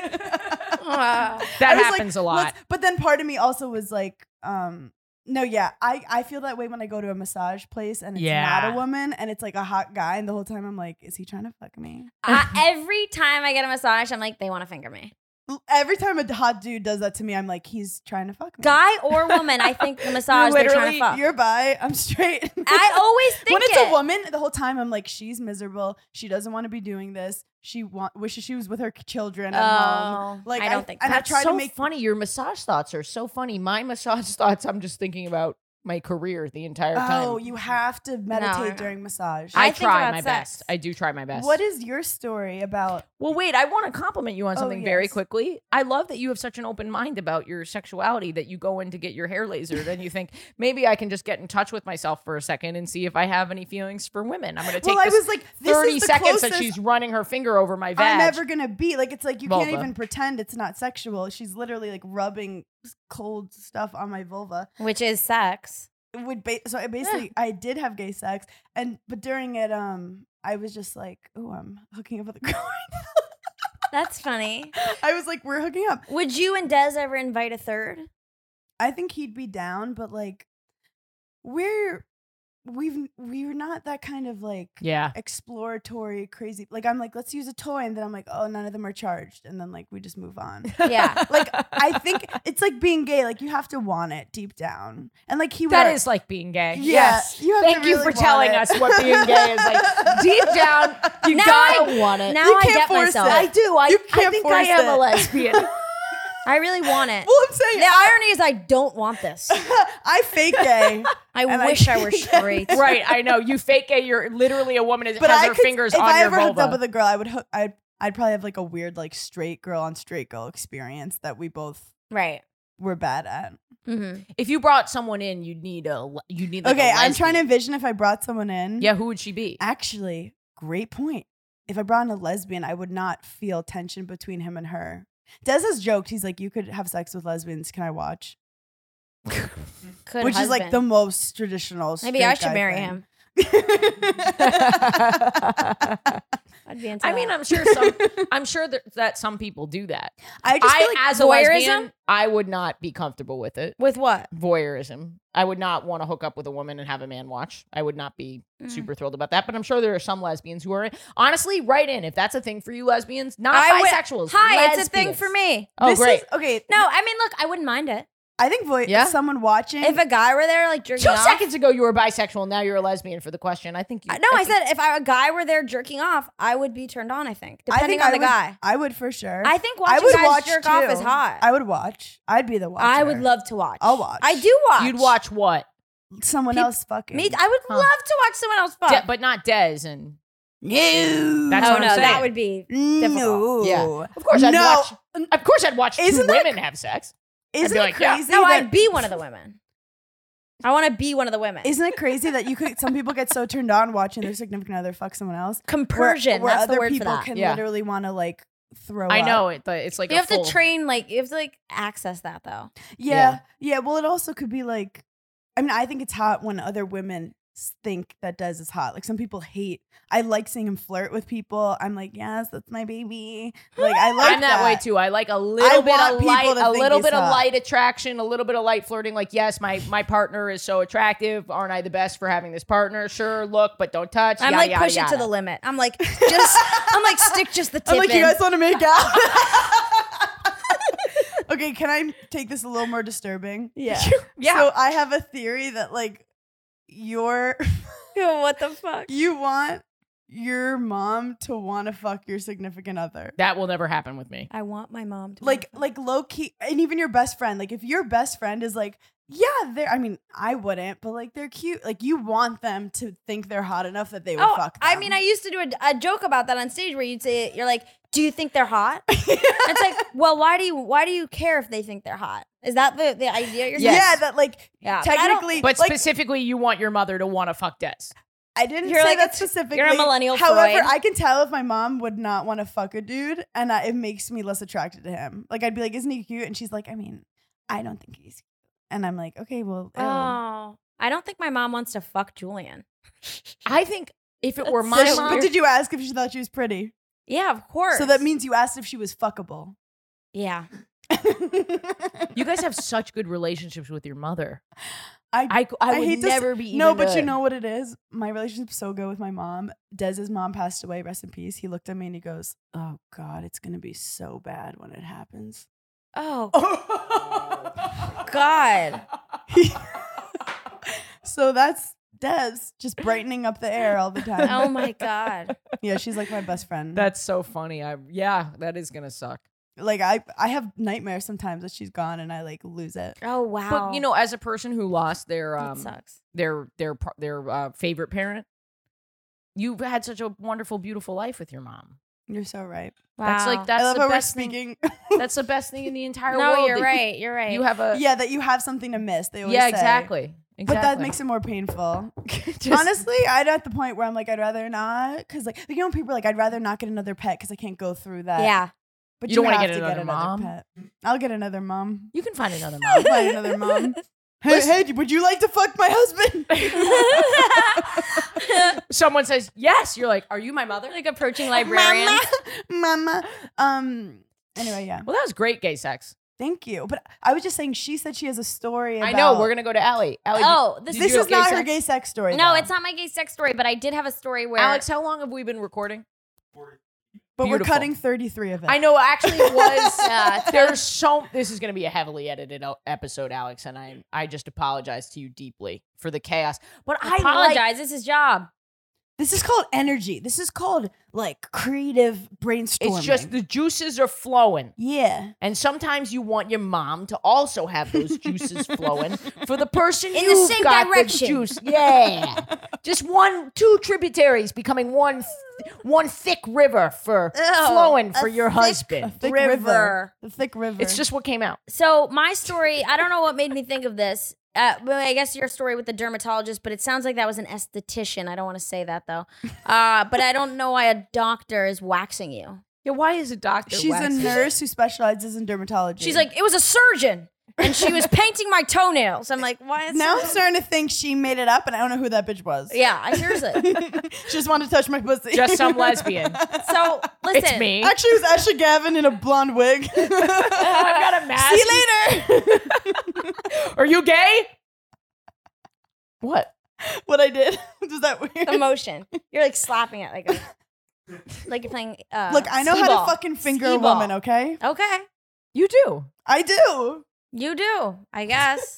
That I was happens a lot. But then part of me also was like, no, yeah, I feel that way when I go to a massage place and it's not a woman and it's like a hot guy. And the whole time I'm like, is he trying to fuck me? Every time I get a massage, I'm like, they want to finger me. Every time a hot dude does that to me, I'm like, he's trying to fuck me. Guy or woman, I think the massage, they're trying to fuck. You're bi, I'm straight. I always think when it's a woman, the whole time I'm like, she's miserable. She doesn't want to be doing this. She wishes she was with her children at home. Like I don't think and That's I try so to make funny. Your massage thoughts are so funny. My massage thoughts, I'm just thinking about my career the entire time. Oh, you have to meditate No. during massage. I think try about my sex. best. I do try my best. What is your story about? Well, wait, I want to compliment you on something very yes. quickly. I love that you have such an open mind about your sexuality that you go in to get your hair lasered and you think, maybe I can just get in touch with myself for a second and see if I have any feelings for women. I'm going to take I this was like, this 30 is the seconds that closest she's running her finger over my I'm vag. ever gonna be. Like, it's like you can't Vulva. even pretend it's not sexual. She's literally like rubbing cold stuff on my vulva. which is sex. It would I did have gay sex, but during it, I was just like, oh, I'm hooking up with a girl. That's funny. I was like, we're hooking up. Would you and Des ever invite a third? I think he'd be down, but like, we're not that kind of like exploratory crazy. Like, I'm like, let's use a toy, and then I'm like, oh, none of them are charged, and then like we just move on. Yeah. Like, I think it's like being gay. Like, you have to want it deep down, and like That is like being gay. Yeah, Yes. you have Thank to you really for want telling it. us what being gay is like. Deep down, you Now gotta want it. Now You I can't get force myself. it. I do. You I can't think I force am a it. lesbian. I really want it. Well, I'm saying The irony is I don't want this. I fake gay. I And wish I can't were get straight. Right, I know. You fake gay. You're literally a woman But has I her could, fingers if on I your ever hooked vulva. up with a girl, I'd probably have like a weird like straight girl on straight girl experience that we both Right. were bad at. Mm-hmm. If you brought someone in, you'd need like, Okay, a I'm trying to lesbian. envision if I brought someone in. Yeah, who would she be? Actually, great point. If I brought in a lesbian, I would not feel tension between him and her. Des has joked. He's like, you could have sex with lesbians. Can I watch? Good Which is like husband. the most traditional. Maybe I straight should guy marry thing. him. I I'd be into I mean, that. I'm sure that some people do that. I just feel like As a voyeurism? lesbian, I would not be comfortable with it. With what? Voyeurism. I would not want to hook up with a woman and have a man watch. I would not be super thrilled about that. But I'm sure there are some lesbians who are honestly write in if that's a thing for you lesbians, not bisexuals. Hi, lesbians. it's a thing for me. Oh, this great. is- okay, No, I mean, look, I wouldn't mind it. I think someone watching. If a guy were there, like jerking 2 off. seconds ago, you were bisexual. Now you're a lesbian for the question. I think you. No, I said if a guy were there jerking off, I would be turned on. I think, I depending think on the guy. I would for sure. I think I watching would guys watch jerk too. off is hot. I would watch. I'd be the watcher. I would love to watch. I'll watch. I do watch. You'd watch what? someone else fucking. Me, I would love to watch someone else fuck. But not Dez and. No. That's oh what I'm no, saying. that would be difficult. No. Yeah. Of course, I'd No. watch. Of course, I'd watch Isn't two that women have sex. Isn't be it like, yeah. crazy? No, that, I'd be one of the women. I want to be one of the women. Isn't it crazy that you could? Some people get so turned on watching their significant other fuck someone else. Compersion. Where That's the other word for people that. can Yeah. literally want to like throw. I up. know it. It's like You a have full, to train, like, you have to, like, access that, though. Yeah. Well, it also could be like. I mean, I think it's hot when other women think that Dez is hot. Like some people hate. I like seeing him flirt with people. I'm like, yes, that's my baby. Like I like I'm that way too. I like a I little bit want of people light, to a think little he's bit of hot. light attraction, a little bit of light flirting. Like, yes, my partner is so attractive. Aren't I the best for having this partner? Sure, look, but don't touch. I'm yada, like, yada, push it yada. to the limit. I'm like, stick just the tip I'm like, in. you guys want to make out? Okay, can I take this a little more disturbing? Yeah. Yeah. So I have a theory that like What the fuck? you want your mom to want to fuck your significant other. That will never happen with me. I want my mom to. Like low key, and even your best friend. Like if your best friend is like, yeah, they're. I mean, I wouldn't, but like they're cute. Like you want them to think they're hot enough that they would fuck them. I mean, I used to do a joke about that on stage where you'd say, you're like, do you think they're hot? It's like, well, why do you care if they think they're hot? Is that the idea you're saying? yeah, that like Yeah, but I don't- technically, But like, specifically, you want your mother to want to fuck Des. I didn't You're say like, that it's- specifically. you're a millennial However, Freud. I can tell if my mom would not want to fuck a dude, and it makes me less attracted to him. Like I'd be like, "Isn't he cute?" And she's like, "I mean, I don't think he's cute." And I'm like, "Okay, well." Ew. Oh, I don't think my mom wants to fuck Julian. I think if it were That's my so mom, But did you ask if she thought she was pretty? Yeah, of course. So that means you asked if she was fuckable. yeah. you guys have such good relationships with your mother. I I would hate to never be. No, even but you a- know what it is? My relationship's so good with my mom. Dez's mom passed away, rest in peace. He looked at me and he goes, "Oh God, it's gonna be so bad when it happens." Oh, God. So that's Dez just brightening up the air all the time. Oh, my God. Yeah, she's like my best friend. That's so funny. That is gonna suck. Like I have nightmares sometimes that she's gone and I like lose it. Oh, wow. But you know, as a person who lost their that sucks. their favorite parent, you've had such a wonderful, beautiful life with your mom. You're so right. Wow. That's like I that's love the how we're best thing. speaking. That's the best thing in the entire No, world. you're that right. You're right. You have a Yeah, that you have something to miss. They always yeah, say. exactly. But that makes it more painful. Honestly, I'm at the point where I'm like, I'd rather not, because like you know, people are like, I'd rather not get another pet because I can't go through that. Yeah. but You don't wanna have get to another mom? pet. I'll get another mom. You can find another I'll mom. find another mom. Hey, would you like to fuck my husband? Someone says yes. You're like, are you my mother? Like approaching librarian. Mama. Anyway, yeah. Well, that was great gay sex. Thank you. But I was just saying, she said she has a story about. I know. We're gonna go to Allie. Allie, Oh, did This you is have gay not her sex? gay sex story. No, though. it's not my gay sex story, but I did have a story where Alex, how long have we been recording? But we're Beautiful. cutting 33 of it. I know. Actually, it was. Yeah, There's so. This is going to be a heavily edited episode, Alex, and I just apologize to you deeply for the chaos. But I apologize. It's his job. This is called energy. This is called like creative brainstorming. It's just the juices are flowing. yeah. And sometimes you want your mom to also have those juices flowing for the person In the you've same got direction. the juice. Yeah. Just two tributaries becoming one thick river for flowing for your husband. Thick River. The thick river. It's just what came out. So my story, I don't know what made me think of this. Well, I guess your story with the dermatologist, but it sounds like that was an esthetician. I don't want to say that though. But I don't know why a doctor is waxing you. Yeah, why is a doctor She's a waxing? nurse who specializes in dermatology. She's like, it was a surgeon. and she was painting my toenails. I'm like, why? Now I'm starting to think she made it up, and I don't know who that bitch was. Yeah, I seriously. She just wanted to touch my pussy. Just some lesbian. So listen, It's me. Actually, it was Ashley Gavin in a blonde wig. I've got a mask. See you later. Are you gay? What? What I did. Was that weird? The motion. You're like slapping it like you're playing. Look, I know how skee-ball. to fucking finger a Skee-ball. woman, okay? Okay, You do. I do. you do. I guess.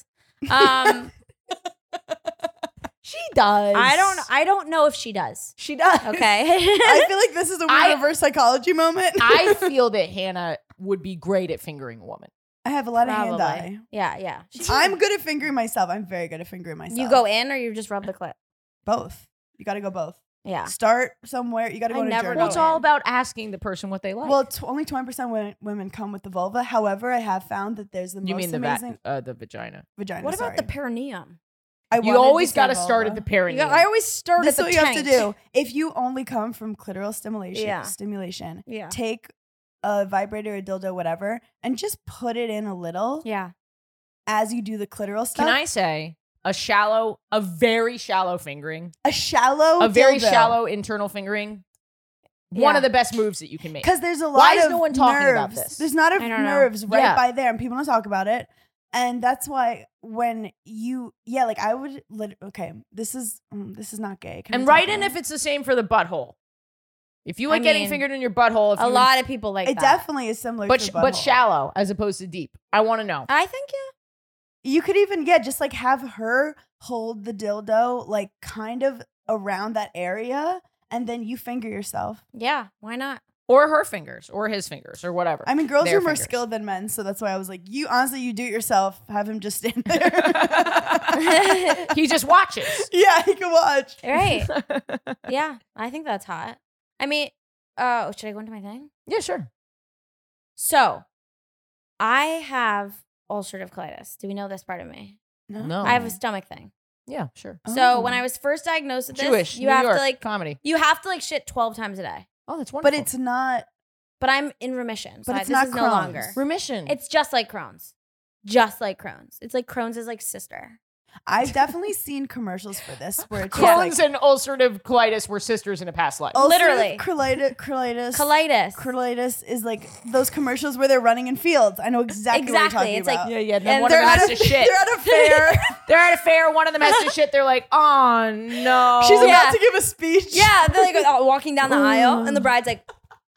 She does. I don't know if she does. She does. Okay. I feel like this is a weird reverse psychology moment. I feel that Hannah would be great at fingering a woman. I have a lot of hand eye. Probably. Yeah. I'm good at fingering myself. I'm very good at fingering myself. You go in or you just rub the clit? both. You got to go both. Yeah. Start somewhere. You got to go I on a never journey. Well, it's all about asking the person what they like. Well, only 20% women come with the vulva. However, I have found that there's the you most mean the amazing the vagina? vagina. What about sorry. the perineum? I You wanted always say got to start at vulva. the perineum. I always start This is at what the you have to taint. do. If you only come from clitoral stimulation, Yeah. Yeah. take a vibrator, a dildo, whatever, and just put it in a little Yeah. as you do the clitoral stuff. Can I say a very shallow fingering, a shallow, a very dildo. shallow internal fingering? One Yeah. of the best moves that you can make. Because there's a lot Why is of no one talking nerves. about this? There's not I enough don't know. nerves right Yeah. by there, and people don't talk about it. And that's why when you, like I would, okay, this is not gay. Can And we write talk in about if it? it's the same for the butthole. If you like I getting mean, fingered in your butthole, if A you- lot of people like It that. definitely is similar to a but butthole. shallow as opposed to deep. I want to know. I think You could even, just like have her hold the dildo like kind of around that area, and then you finger yourself. yeah. Why not? Or her fingers, or his fingers, or whatever. I mean, girls Their are more fingers. skilled than men, so that's why I was like, you honestly, you do it yourself. Have him just stand there. He just watches. Yeah, he can watch. Right. Yeah. I think that's hot. I mean, should I go into my thing? Yeah, sure. So, I have ulcerative colitis. Do we know this part of me? No. I have a stomach thing. Yeah, sure. So Oh. when I was first diagnosed with this, Jewish, you New have York, to like comedy. shit 12 times a day. Oh, that's wonderful. But it's not. But I'm in remission. So But it's this not is no Crohn's. longer. remission. It's just like Crohn's. Just like Crohn's. It's like Crohn's is like sister. I've definitely seen commercials for this where it's just like Crohn's and ulcerative colitis were sisters in a past life. Literally. Colitis is like those commercials where they're running in fields. I know exactly what you're Exactly. talking It's like- about. Yeah. Then And one of them they're has at to a, shit. they're at a fair. They're at a fair. One of them has to shit. They're like, oh no. She's Yeah. about to give a speech. Yeah, they're like walking down the aisle, and the bride's like,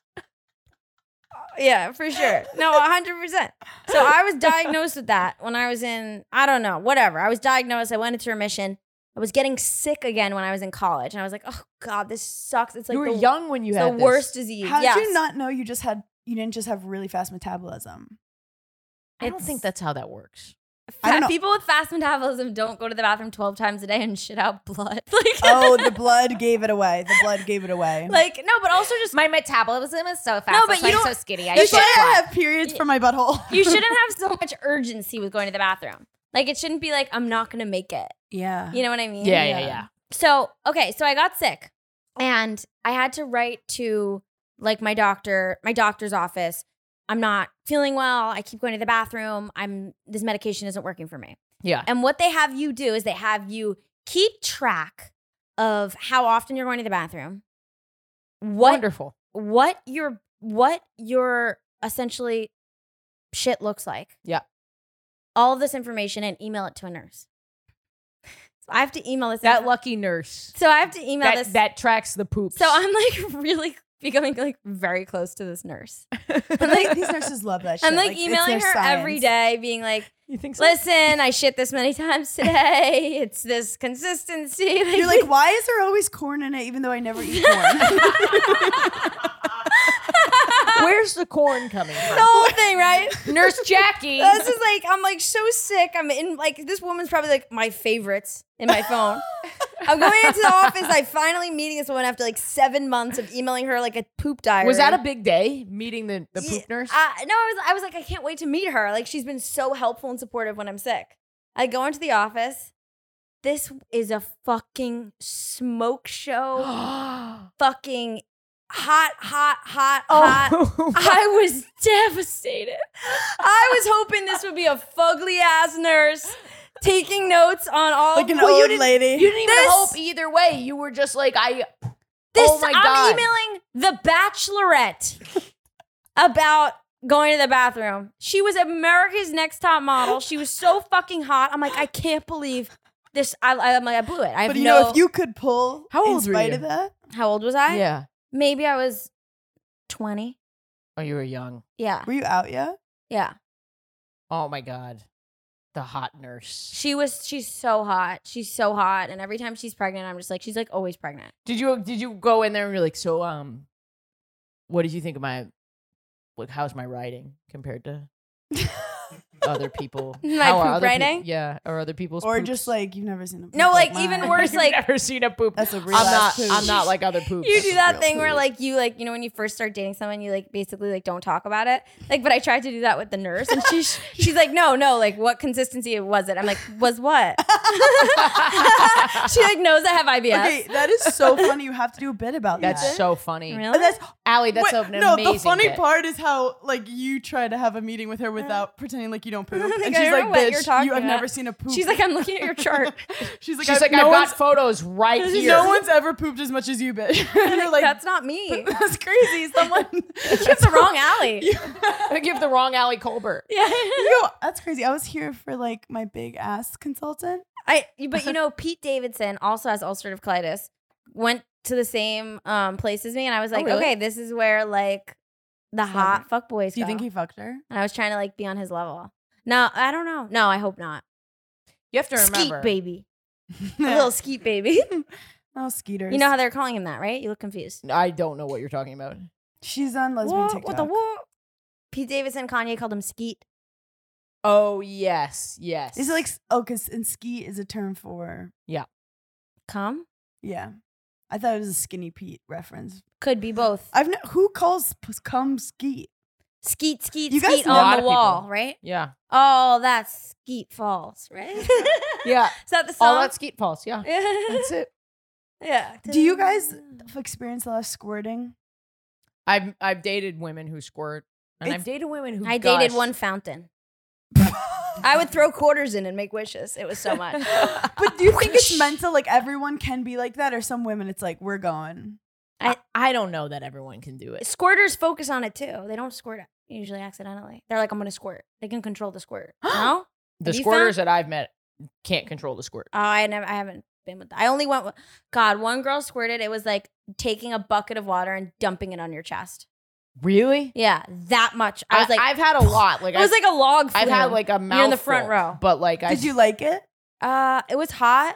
yeah, for sure. No, 100%. So I was diagnosed with that when I was in, I don't know, whatever. I was diagnosed. I went into remission. I was getting sick again when I was in college, and I was like, oh God, this sucks. It's like you were the, young when you it's had the this. worst disease. How Yes. did you not know you didn't just have really fast metabolism? I don't It's- think that's how that works. I don't know. People with fast metabolism don't go to the bathroom 12 times a day and shit out blood. Like, Oh, the blood gave it away. The blood gave it away. like no, but also just My metabolism is so fast. No, but you don't- skinny. That's why I have periods for my butthole. you shouldn't have so much urgency with going to the bathroom. Like it shouldn't be like I'm not gonna make it. Yeah. You know what I mean? Yeah. So, okay, so I got sick and I had to write to like my doctor's office. I'm not feeling well. I keep going to the bathroom. This medication isn't working for me. Yeah. And what they have you do is they have you keep track of how often you're going to the bathroom. Wonderful. What your essentially shit looks like. Yeah. All of this information and email it to a nurse. So I have to email this. That lucky nurse So I have to email this. that tracks the poops. So I'm like really becoming like very close to this nurse. But these nurses love that shit. I'm like it's emailing their her every science. day, being like, you think so? listen, I shit this many times today. It's this consistency. You're like, why is there always corn in it even though I never eat corn? Where's the corn coming from? the whole thing, right? Nurse Jackie. This is like, I'm like so sick. I'm in like, this woman's probably like my favorites in my phone. I'm going into the office. I finally meeting this woman after like 7 months of emailing her like a poop diary. Was that a big day, meeting the poop nurse? No, I was like, I can't wait to meet her. Like, she's been so helpful and supportive when I'm sick. I go into the office. This is a fucking smoke show. Fucking hot. Oh. I was devastated. I was hoping this would be a fugly ass nurse taking notes on all. Like an old lady. You didn't even This- hope either way. You were just like, This, oh my I'm God. emailing the Bachelorette about going to the bathroom. She was America's Next Top Model. She was so fucking hot. I'm like, I can't believe this. I'm like, I blew it. I have But you know, no. if you could pull How in old were spite you? of that, How old was I? Yeah. Maybe I was 20. Oh, you were young. Yeah. were you out yet? Yeah. Oh my God. The hot nurse. She's so hot. She's so hot. And every time she's pregnant, I'm just like, she's like always pregnant. Did you go in there and be like, so what did you think of how's my writing compared to other people? My How are poop other writing? Yeah, or other people's Or poops? just like you've never seen a poop No, like, mine. even worse, You've like- never seen a poop. That's a real I'm ass not. poop. I'm not like other poops. You do that real thing where poop. like you know when you first start dating someone you like basically like don't talk about it, like, but I tried to do that with the nurse and she's like no like what consistency was it? I'm like, was what? She like knows I have IBS. Okay, that is so funny. You have to do a bit about That's that. so funny. Really? And that's Allie, that's wait, an no. amazing The funny bit. part is how like you try to have a meeting with her without pretending like you don't poop, Like, and I she's don't like, know what you're "Bitch, talking you have about." never seen a poop." She's like, I'm looking at your chart. she's like, She's like, no I got one's- photos right here. No one's ever pooped as much as you, bitch. And you're like, That's not me. that's crazy. Someone, That's the wrong alley. I give the wrong Allie Colbert. Yeah. Yo, that's crazy. I was here for like my big ass consultant. But you know, Pete Davidson also has ulcerative colitis. Went to the same place as me, and I was like, really? okay, this is where like the hot fuckboys Do you go. think he fucked her? And I was trying to like be on his level. No, I don't know. No, I hope not. You have to remember. Skeet baby, a little skeet baby. Oh, skeeters. You know how they're calling him that, right? You look confused. I don't know what you're talking about. she's on lesbian What? TikTok. What the what? Pete Davidson, Kanye called him Skeet. Oh yes. Is it like because and skeet is a term for Come? yeah. I thought it was a Skinny Pete reference. Could be both. Who calls cum skeet? Skeet, skeet, You guys skeet know- A lot on of the wall, people. right? Yeah. Oh, that's Skeet Falls, right? Yeah. Is that the song? All that skeet falls. Yeah. That's it. Yeah. Do you guys experience a lot of squirting? I've dated women who squirt, and It's- I've dated women who. I dated gush. one fountain. I would throw quarters in and make wishes. It was so much. But do you think it's mental? Like everyone can be like that, or some women it's like we're going. I don't know that everyone can do it. Squirters focus on it too. They don't squirt usually accidentally. They're like, I'm gonna squirt. They can control the squirt. No? The Have you squirters found- that I've met can't control the squirt. Oh, I haven't been with that. I only went with God, one girl squirted. It was like taking a bucket of water and dumping it on your chest. Really? Yeah, that much. I was like, I've had a lot. Like it was like a log I've flume. had like a mouthful. You're in the front row. But like, Did you like it? It was hot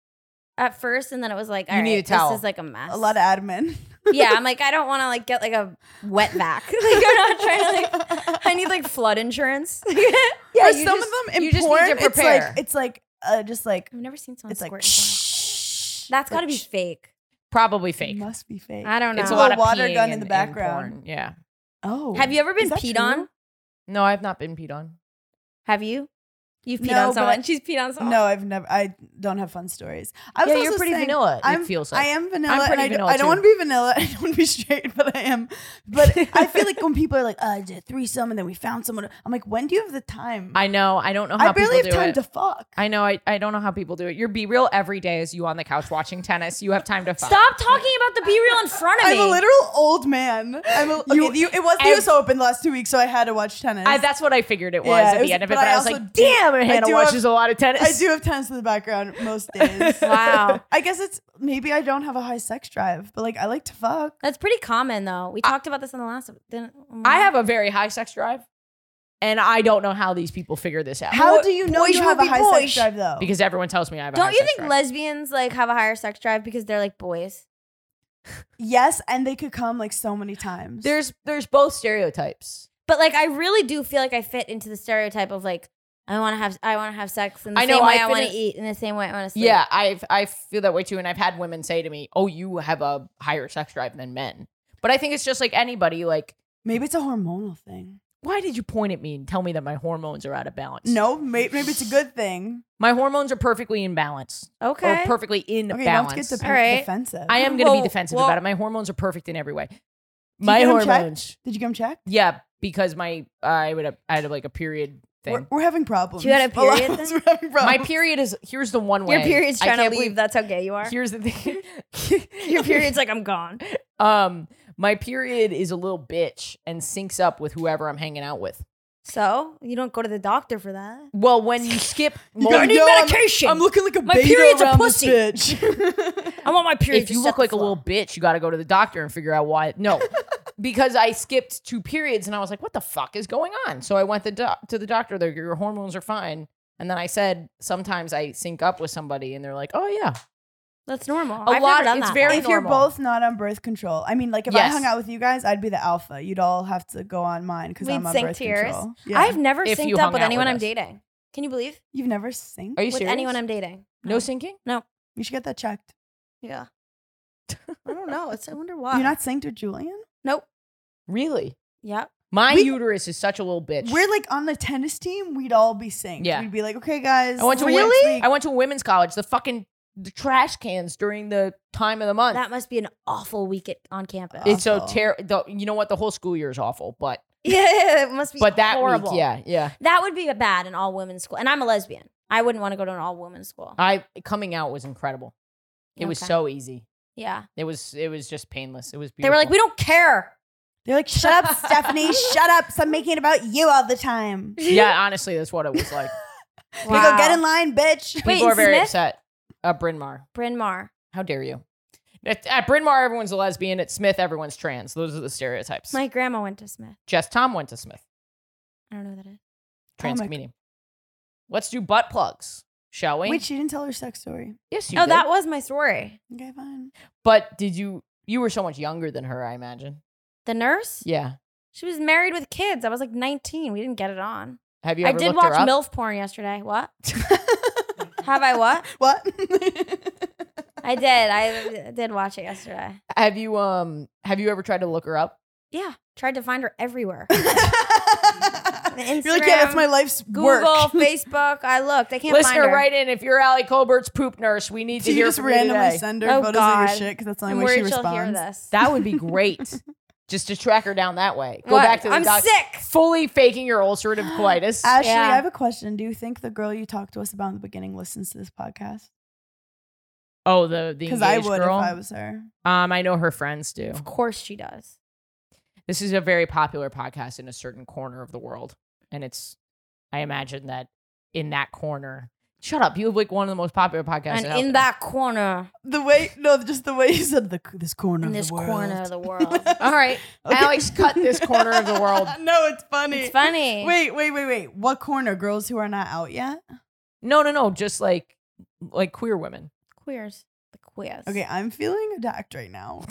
at first, and then it was like, all You right, need a towel. this is like a mess. A lot of admin. Yeah, I'm like, I don't want to like get like a wet vac. Like, I'm not trying to like. I need like flood insurance. Yeah, For you some just- of them in you just need porn, to prepare. it's like just like I've never seen someone it's like squirt. in porn. shh. That's got to be Like, fake. Probably fake. Must be fake. I don't know. It's a lot of water peeing gun in the background. porn. Yeah. Oh, Have you ever been is that peed true? on? No, I've not been peed on. Have you? You've peed No, on but someone. I- She's peed on someone. No, I've never. I don't have fun stories. I was Yeah, also you're pretty saying, vanilla, it I'm, feels like. I am vanilla. I'm pretty and vanilla, I don't too. want to be vanilla. I don't want to be straight, but I am. But I feel like when people are like, "I did a threesome and then we found someone," I'm like, "When do you have the time?" I know. I don't know how I barely have people do time it. to fuck. I know. I don't know how people do it. Your Be Real every day is you on the couch watching tennis. You have time to fuck. Stop talking about the Be Real in front of me. I'm a literal old man. I'm a, okay, it was the US Open the last 2 weeks, so I had to watch tennis. That's what I figured it was Yeah, at it the was- end of it. but But I I was also like, do- damn, I Hannah do watches a lot of tennis. I do have tennis in the background most days. Wow. I guess it's maybe I don't have a high sex drive, but like I like to fuck. That's pretty common though. We talked about this in the last. I have a very high sex drive, and I don't know how these people figure this out. How do you know boys you have will a be high boys. sex drive though? Because everyone tells me I have a high Don't you sex think drive. lesbians like have a higher sex drive because they're like boys? yes, and they could come like so many times. There's both stereotypes. But like, I really do feel like I fit into the stereotype of like, I want to have sex in the I know, same way I I want to fit eat, in the same way I want to sleep. Yeah, I feel that way too, and I've had women say to me, "Oh, you have a higher sex drive than men." But I think it's just like anybody. Like, Maybe it's a hormonal thing. Why did you point at me and tell me that my hormones are out of balance? No, maybe it's a good thing. My hormones are perfectly in balance. Okay. Or perfectly in Okay, balance. don't get All right. defensive. I am going to be Whoa, defensive whoa. about it. My hormones are perfect in every way. Did My you get 'em checked? hormones. Did you get them checked? Yeah, because I had like a period thing. We're having problems. You had a lot period of us thing? were having problems. My period is, here's the one way. Your period's I trying to can't leave. believe- That's how gay you are. Here's the thing. Your period's like, I'm gone. My period is a little bitch and syncs up with whoever I'm hanging out with. So you don't go to the doctor for that. Well, when you skip You gotta need know medication. I'm looking like a My beta period's a around pussy. this bitch. I want my period. if to you suck look like the a little bitch, you got to go to the doctor and figure out why. No, because I skipped 2 periods and I was like, what the fuck is going on? So I went to the doctor. They're, your hormones are fine. And then I said, sometimes I sync up with somebody and they're like, oh yeah. That's normal. A I've lot- never done it's that. very If you're normal. both not on birth control, I mean, like if I Yes. hung out with you guys, I'd be the alpha. You'd all have to go on mine because We'd I'm on sync birth to yours. control. Yeah. I've never If you synced hung up with out anyone with I'm us. dating. Can you believe? You've never synced? Are you With serious? anyone I'm dating. No syncing? You should get that checked. Yeah. I don't know. I wonder why. You're not synced with Julian? Nope. Really? Yep. My We- uterus is such a little bitch. We're like on the tennis team, we'd all be synced. Yeah. We'd be like, okay, guys. I went to next week. I went to a women's college. The trash cans during the time of the month. That must be an awful week on campus. It's so awful. terrible. You know what? The whole school year is awful, but yeah, it must be that horrible. week, yeah. That would be bad in all women's school. And I'm a lesbian. I wouldn't want to go to an all women's school. Coming out was incredible. It was Okay. so easy. Yeah. It was just painless. It was beautiful. They were like, we don't care. They're like, shut up, Stephanie. Shut up. Stop making it about you all the time. Yeah, honestly, that's what it was like. We go, get in line, bitch. Wait, People are very Smith? upset. Bryn Mawr. Bryn Mawr. How dare you? At Bryn Mawr, everyone's a lesbian. At Smith, everyone's trans. Those are the stereotypes. My grandma went to Smith. Jess Tom went to Smith. I don't know who that is. Trans my- comedian. Let's do butt plugs, shall we? Wait, she didn't tell her sex story. Yes, you Oh, did. that was my story. Okay, fine. But did you were so much younger than her, I imagine. The nurse? Yeah. She was married with kids. I was like 19. We didn't get it on. Have you I ever did looked her watch up? MILF porn yesterday. What? Have I what? What? I did. I did watch it yesterday. Have you ever tried to look her up? Yeah. Tried to find her everywhere. You're like, yeah, that's my life's Google, work. Facebook. I looked. I can't find Listener, her. write in if you're Allie Colbert's poop nurse. We need Do to you hear just from you randomly today. send her Oh, photos God. of your shit? Because that's the I'm only way she worried she'll hear responds. this. That would be great. Just to track her down that way. Go What? back to the I'm doc- sick. Fully faking your ulcerative colitis. Ashley, Yeah. I have a question. Do you think the girl you talked to us about in the beginning listens to this podcast? Oh, the Because I engaged would girl. if I was her. I know her friends do. Of course she does. This is a very popular podcast in a certain corner of the world, and I imagine that in that corner. Shut up! You have like one of the most popular podcasts. And out in there. that corner, Just the way you said this corner in of this the world. corner of the world. All right, Okay. Alex, cut this corner of the world. No, it's funny. It's funny. Wait. What corner? Girls who are not out yet? No, just like queer women. Queers. The queers. Okay, I'm feeling attacked right now.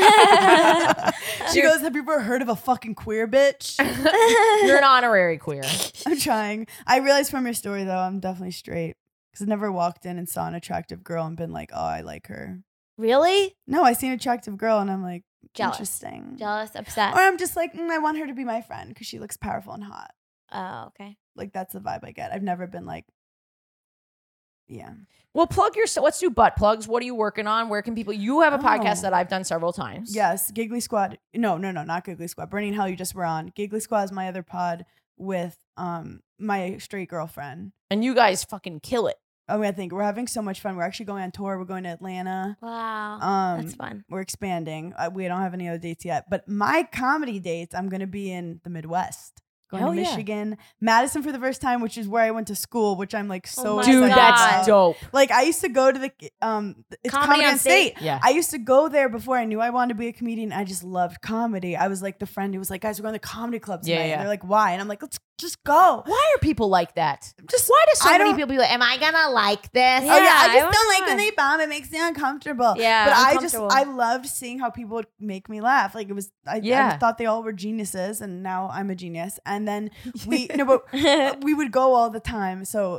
She goes, have you ever heard of a fucking queer bitch? You're an honorary queer. I'm trying. I realized from your story, though, I'm definitely straight. Because I never walked in and saw an attractive girl and been like, oh, I like her. Really? No, I see an attractive girl and I'm like, Jealous. interesting. Jealous, upset. Or I'm just like, I want her to be my friend because she looks powerful and hot. Oh, okay. Like, that's the vibe I get. I've never been like, yeah. Well, plug your. Let's do butt plugs. What are you working on? Where can people? You have a podcast Oh. that I've done several times. Yes, Giggly Squad. No, not Giggly Squad. Burning Hell, you just were on. Giggly Squad is my other pod with my straight girlfriend. And you guys fucking kill it. Oh, I think we're having so much fun. We're actually going on tour. We're going to Atlanta. Wow. That's fun. We're expanding. We don't have any other dates yet. But my comedy dates, I'm going to be in the Midwest. Going Hell to yeah. Michigan, Madison for the first time, which is where I went to school, which I'm like so my Dude, excited that's about. dope. Like I used to go to the it's Comedy on State. Yeah. I used to go there before I knew I wanted to be a comedian. I just loved comedy. I was like the friend who was like, guys, we're going to the comedy club tonight. Yeah, yeah. And they're like, why? And I'm like, let's just go. Why are people like that? Just Why do so I many don't- people be like, am I gonna like this? Oh yeah, I I just don't don't like know. when they bomb. It makes me uncomfortable. Yeah, but uncomfortable. I loved seeing how people would make me laugh. Like it was, I Yeah. thought they all were geniuses, and now I'm a genius. And then we would go all the time. So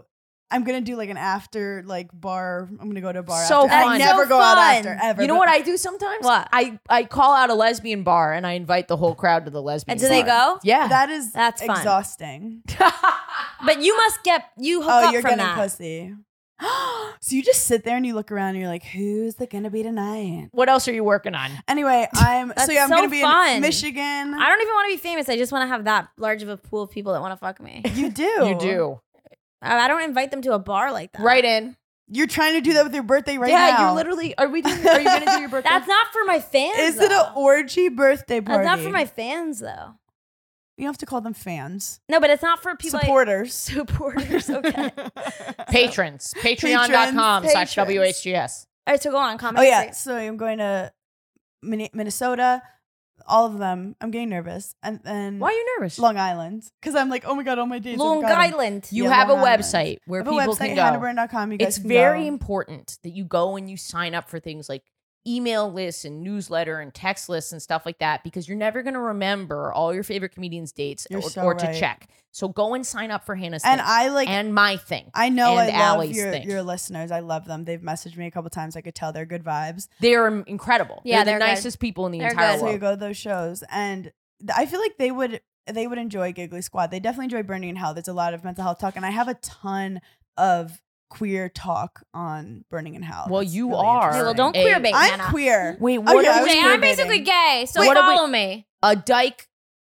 I'm gonna do like an after like bar. I'm gonna go to a bar. So after. And fun. I never So go out fun. after ever. You know but- what I do sometimes? What? I call out a lesbian bar and I invite the whole crowd to the lesbian And do bar. they go? Yeah. That's fun. exhausting. But you must hook Oh, up you're from getting that. pussy. So you just sit there and you look around and you're like, who's it gonna be tonight? What else are you working on? Anyway, I'm That's I'm so gonna be fun. in Michigan. I don't even want to be famous. I just want to have that large of a pool of people that want to fuck me. You do. You do. I don't invite them to a bar like that. Right in. You're trying to do that with your birthday right yeah, now. you're literally. Are you gonna do your birthday? That's not for my fans. Is it though. an orgy birthday party? That's not for my fans though. You have to call them fans. No, but it's not for people. Supporters. Supporters. Okay. Patrons. Patreon.com/WHGS. All right, so go on. Oh Comment. yeah. So I'm going to Minnesota. All of them. I'm getting nervous. And then Why are you nervous? Long Island. Because I'm like, oh my God, all my dates. Long Island. You Yeah, have a Long Island. website where I have a people website, can go. hannahburn.com. You guys It's can very go. important that you go and you sign up for things like email lists and newsletter and text lists and stuff like that because you're never going to remember all your favorite comedians' dates You're or, so or to right. check. So go and sign up for Hannah's And thing I like and my thing. I know and I love Allie's your, thing. your listeners. I love them. They've messaged me a couple times. I could tell they're good vibes. They're incredible. Yeah, they're the they're good. nicest people in the They're entire good. So you world. go to those shows, and I feel like they would enjoy Giggly Squad. They definitely enjoy Burning in Hell. There's a lot of mental health talk, and I have a ton of queer talk on Burning in Hell. Well, It's you really are. Okay, well, don't a- queer bait, I'm Hannah. queer. Wait, Oh, what yeah, are I was we- Okay, queer I'm basically baiting. gay, so What are we- follow me. A dyke.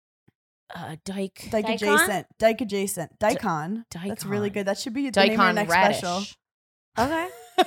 Dyke Daikon? adjacent. Dyke adjacent. Daikon. That's really Daikon. good. That should be the name of your Daikon next radish. special. Okay.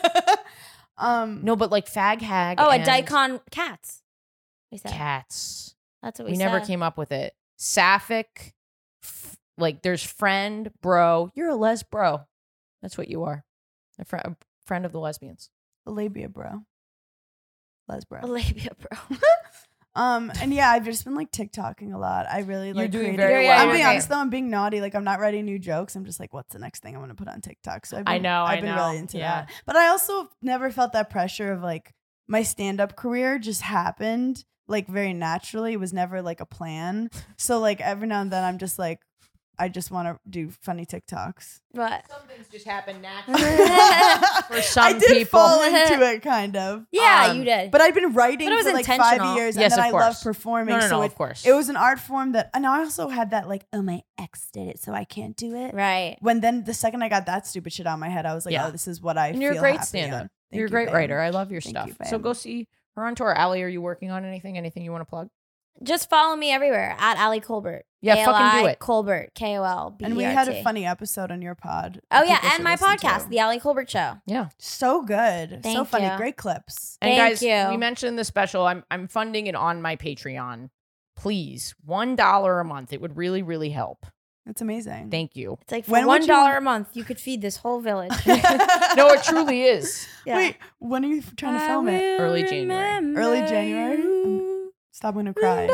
No, but like fag hag. Oh, a and daikon cats. We said. Cats. That's what We we never said. came up with it. Sapphic. Like there's friend, bro. You're a les bro. That's what you are. A friend of the lesbians. Labia, bro. Les, bro. A labia, bro. And yeah, I've just been like TikToking a lot. I really like doing creating- very well. I'm You're being great. honest though, I'm being naughty. Like I'm not writing new jokes. I'm just like, what's the next thing I'm gonna put on TikTok? So I've been really into that. But I also never felt that pressure of like my stand-up career just happened like very naturally. It was never like a plan. So like every now and then I'm just like, I just want to do funny TikToks. What? Some things just happen naturally for some I did people. fall into it kind of. Yeah, you did. But I'd been writing But it was for like intentional. 5 years, Yes, and then of I love course. performing. No, so of course. it was an art form that, and I also had that like, oh, my ex did it, so I can't do it. Right. When then the second I got that stupid shit out of my head, I was like, Yeah. oh, this is what I And feel you're a great happy stand-up. on. Thank You're a you, great babe. writer. I love your Thank stuff. you, So babe. go see her on tour. Allie, are you working on anything? Anything you want to plug? Just follow me everywhere at Allie Colbert. Yeah, fucking do it. Colbert, KOLBERT. And we had a funny episode on your pod. Oh that yeah, people and should my listen podcast, to. The Allie Colbert Show. Yeah. So good. So Thank funny. you. Great clips. And Thank guys, you. we mentioned the special. I'm funding it on my Patreon. Please, $1 a month. It would really, really help. It's amazing. Thank you. It's like for When would $1 you- a month, you could feed this whole village. No, it truly is. Yeah. Wait, when are you trying to film it? Early January. Early January? Stop, I'm gonna cry.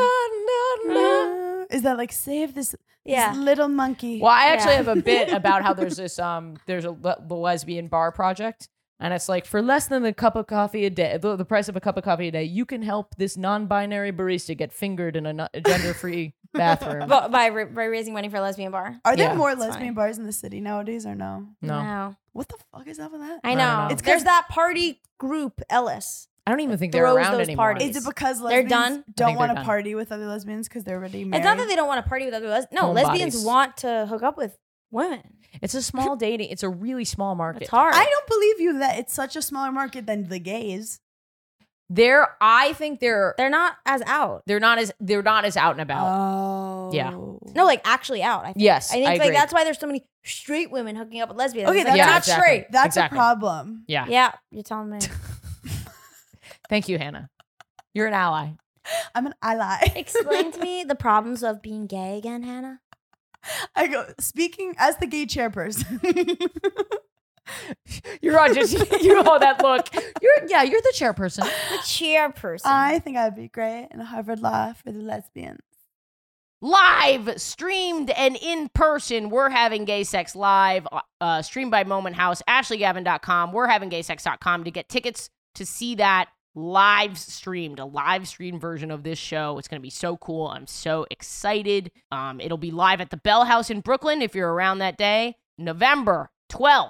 Is that like save this Yeah. little monkey? Well, I actually Yeah. have a bit about how there's this the lesbian bar project, and it's like for less than a cup of coffee a day, the price of a cup of coffee a day, you can help this non-binary barista get fingered in a gender-free bathroom. But by raising money for a lesbian bar. Are there Yeah. more It's lesbian fine. bars in the city nowadays or no? No, What the fuck is up with that? I I know. don't know. It's There's 'cause- that party group, Ellis. I don't even think they're Throws around those anymore. parties. Is it because They're lesbians done? I don't think want they're to done. party with other lesbians because they're already married? It's not that they don't want to party with other lesbians. No, Homebodies. lesbians want to hook up with women. It's a small dating. It's a really small market. It's hard. I don't believe you that it's such a smaller market than the gays. I think they're They're not as out. not as out and about. Oh. Yeah. No, like actually out. I think. Yes, I think I like agree. that's why there's so many straight women hooking up with lesbians. Okay, It's like, that's they're not exactly. straight. That's Exactly. a problem. Yeah. Yeah, you're telling me. Thank you, Hannah. You're an ally. I'm an ally. Explain to me the problems of being gay again, Hannah. I go speaking as the gay chairperson. You're all just you know that look. You're the chairperson. The chairperson. I think I'd be great in Harvard Law for the lesbians. Live streamed and in person. We're having gay sex live, streamed by Moment House, AshleyGavin.com. We're having gaysex.com to get tickets to see that live streamed, a live stream version of this show. It's going to be so cool. I'm so excited. It'll be live at the Bell House in Brooklyn if you're around that day, November 12th.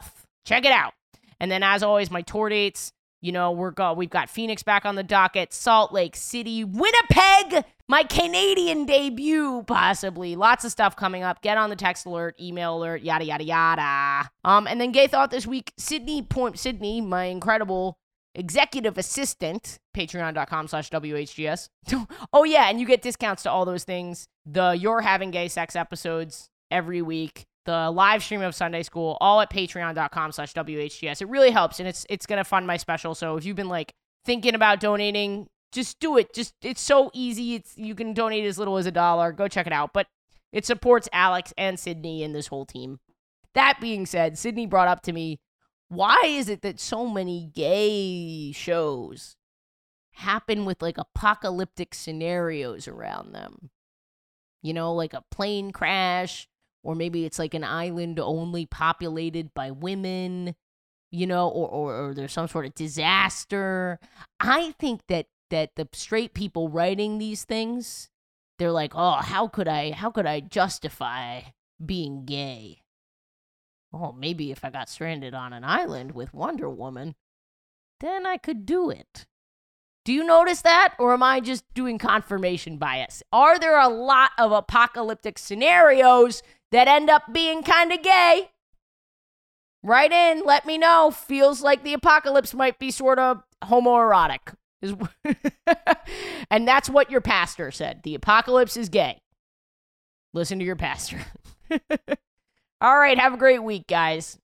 check it out. And then, as always, my tour dates. You know, we've got Phoenix back on the docket, Salt Lake City, Winnipeg, my Canadian debut, possibly. Lots of stuff coming up. Get on the text alert, email alert, yada, yada, yada. And then Gay Thought this week, Sydney, my incredible executive assistant, patreon.com/WHGS. Oh, yeah, and you get discounts to all those things. The You're Having Gay Sex episodes every week. The live stream of Sunday School, all at patreon.com/WHGS. It really helps, and it's going to fund my special. So if you've been, like, thinking about donating, just do it. It's so easy. You can donate as little as $1. Go check it out. But it supports Alex and Sydney and this whole team. That being said, Sydney brought up to me, why is it that so many gay shows happen with, like, apocalyptic scenarios around them? You know, like a plane crash, or maybe it's like an island only populated by women, you know, or there's some sort of disaster. I think that the straight people writing these things, they're like, oh, how could I justify being gay? Oh, maybe if I got stranded on an island with Wonder Woman, then I could do it. Do you notice that, or am I just doing confirmation bias? Are there a lot of apocalyptic scenarios that end up being kind of gay? Write in, let me know. Feels like the apocalypse might be sort of homoerotic. And that's what your pastor said. The apocalypse is gay. Listen to your pastor. All right, have a great week, guys.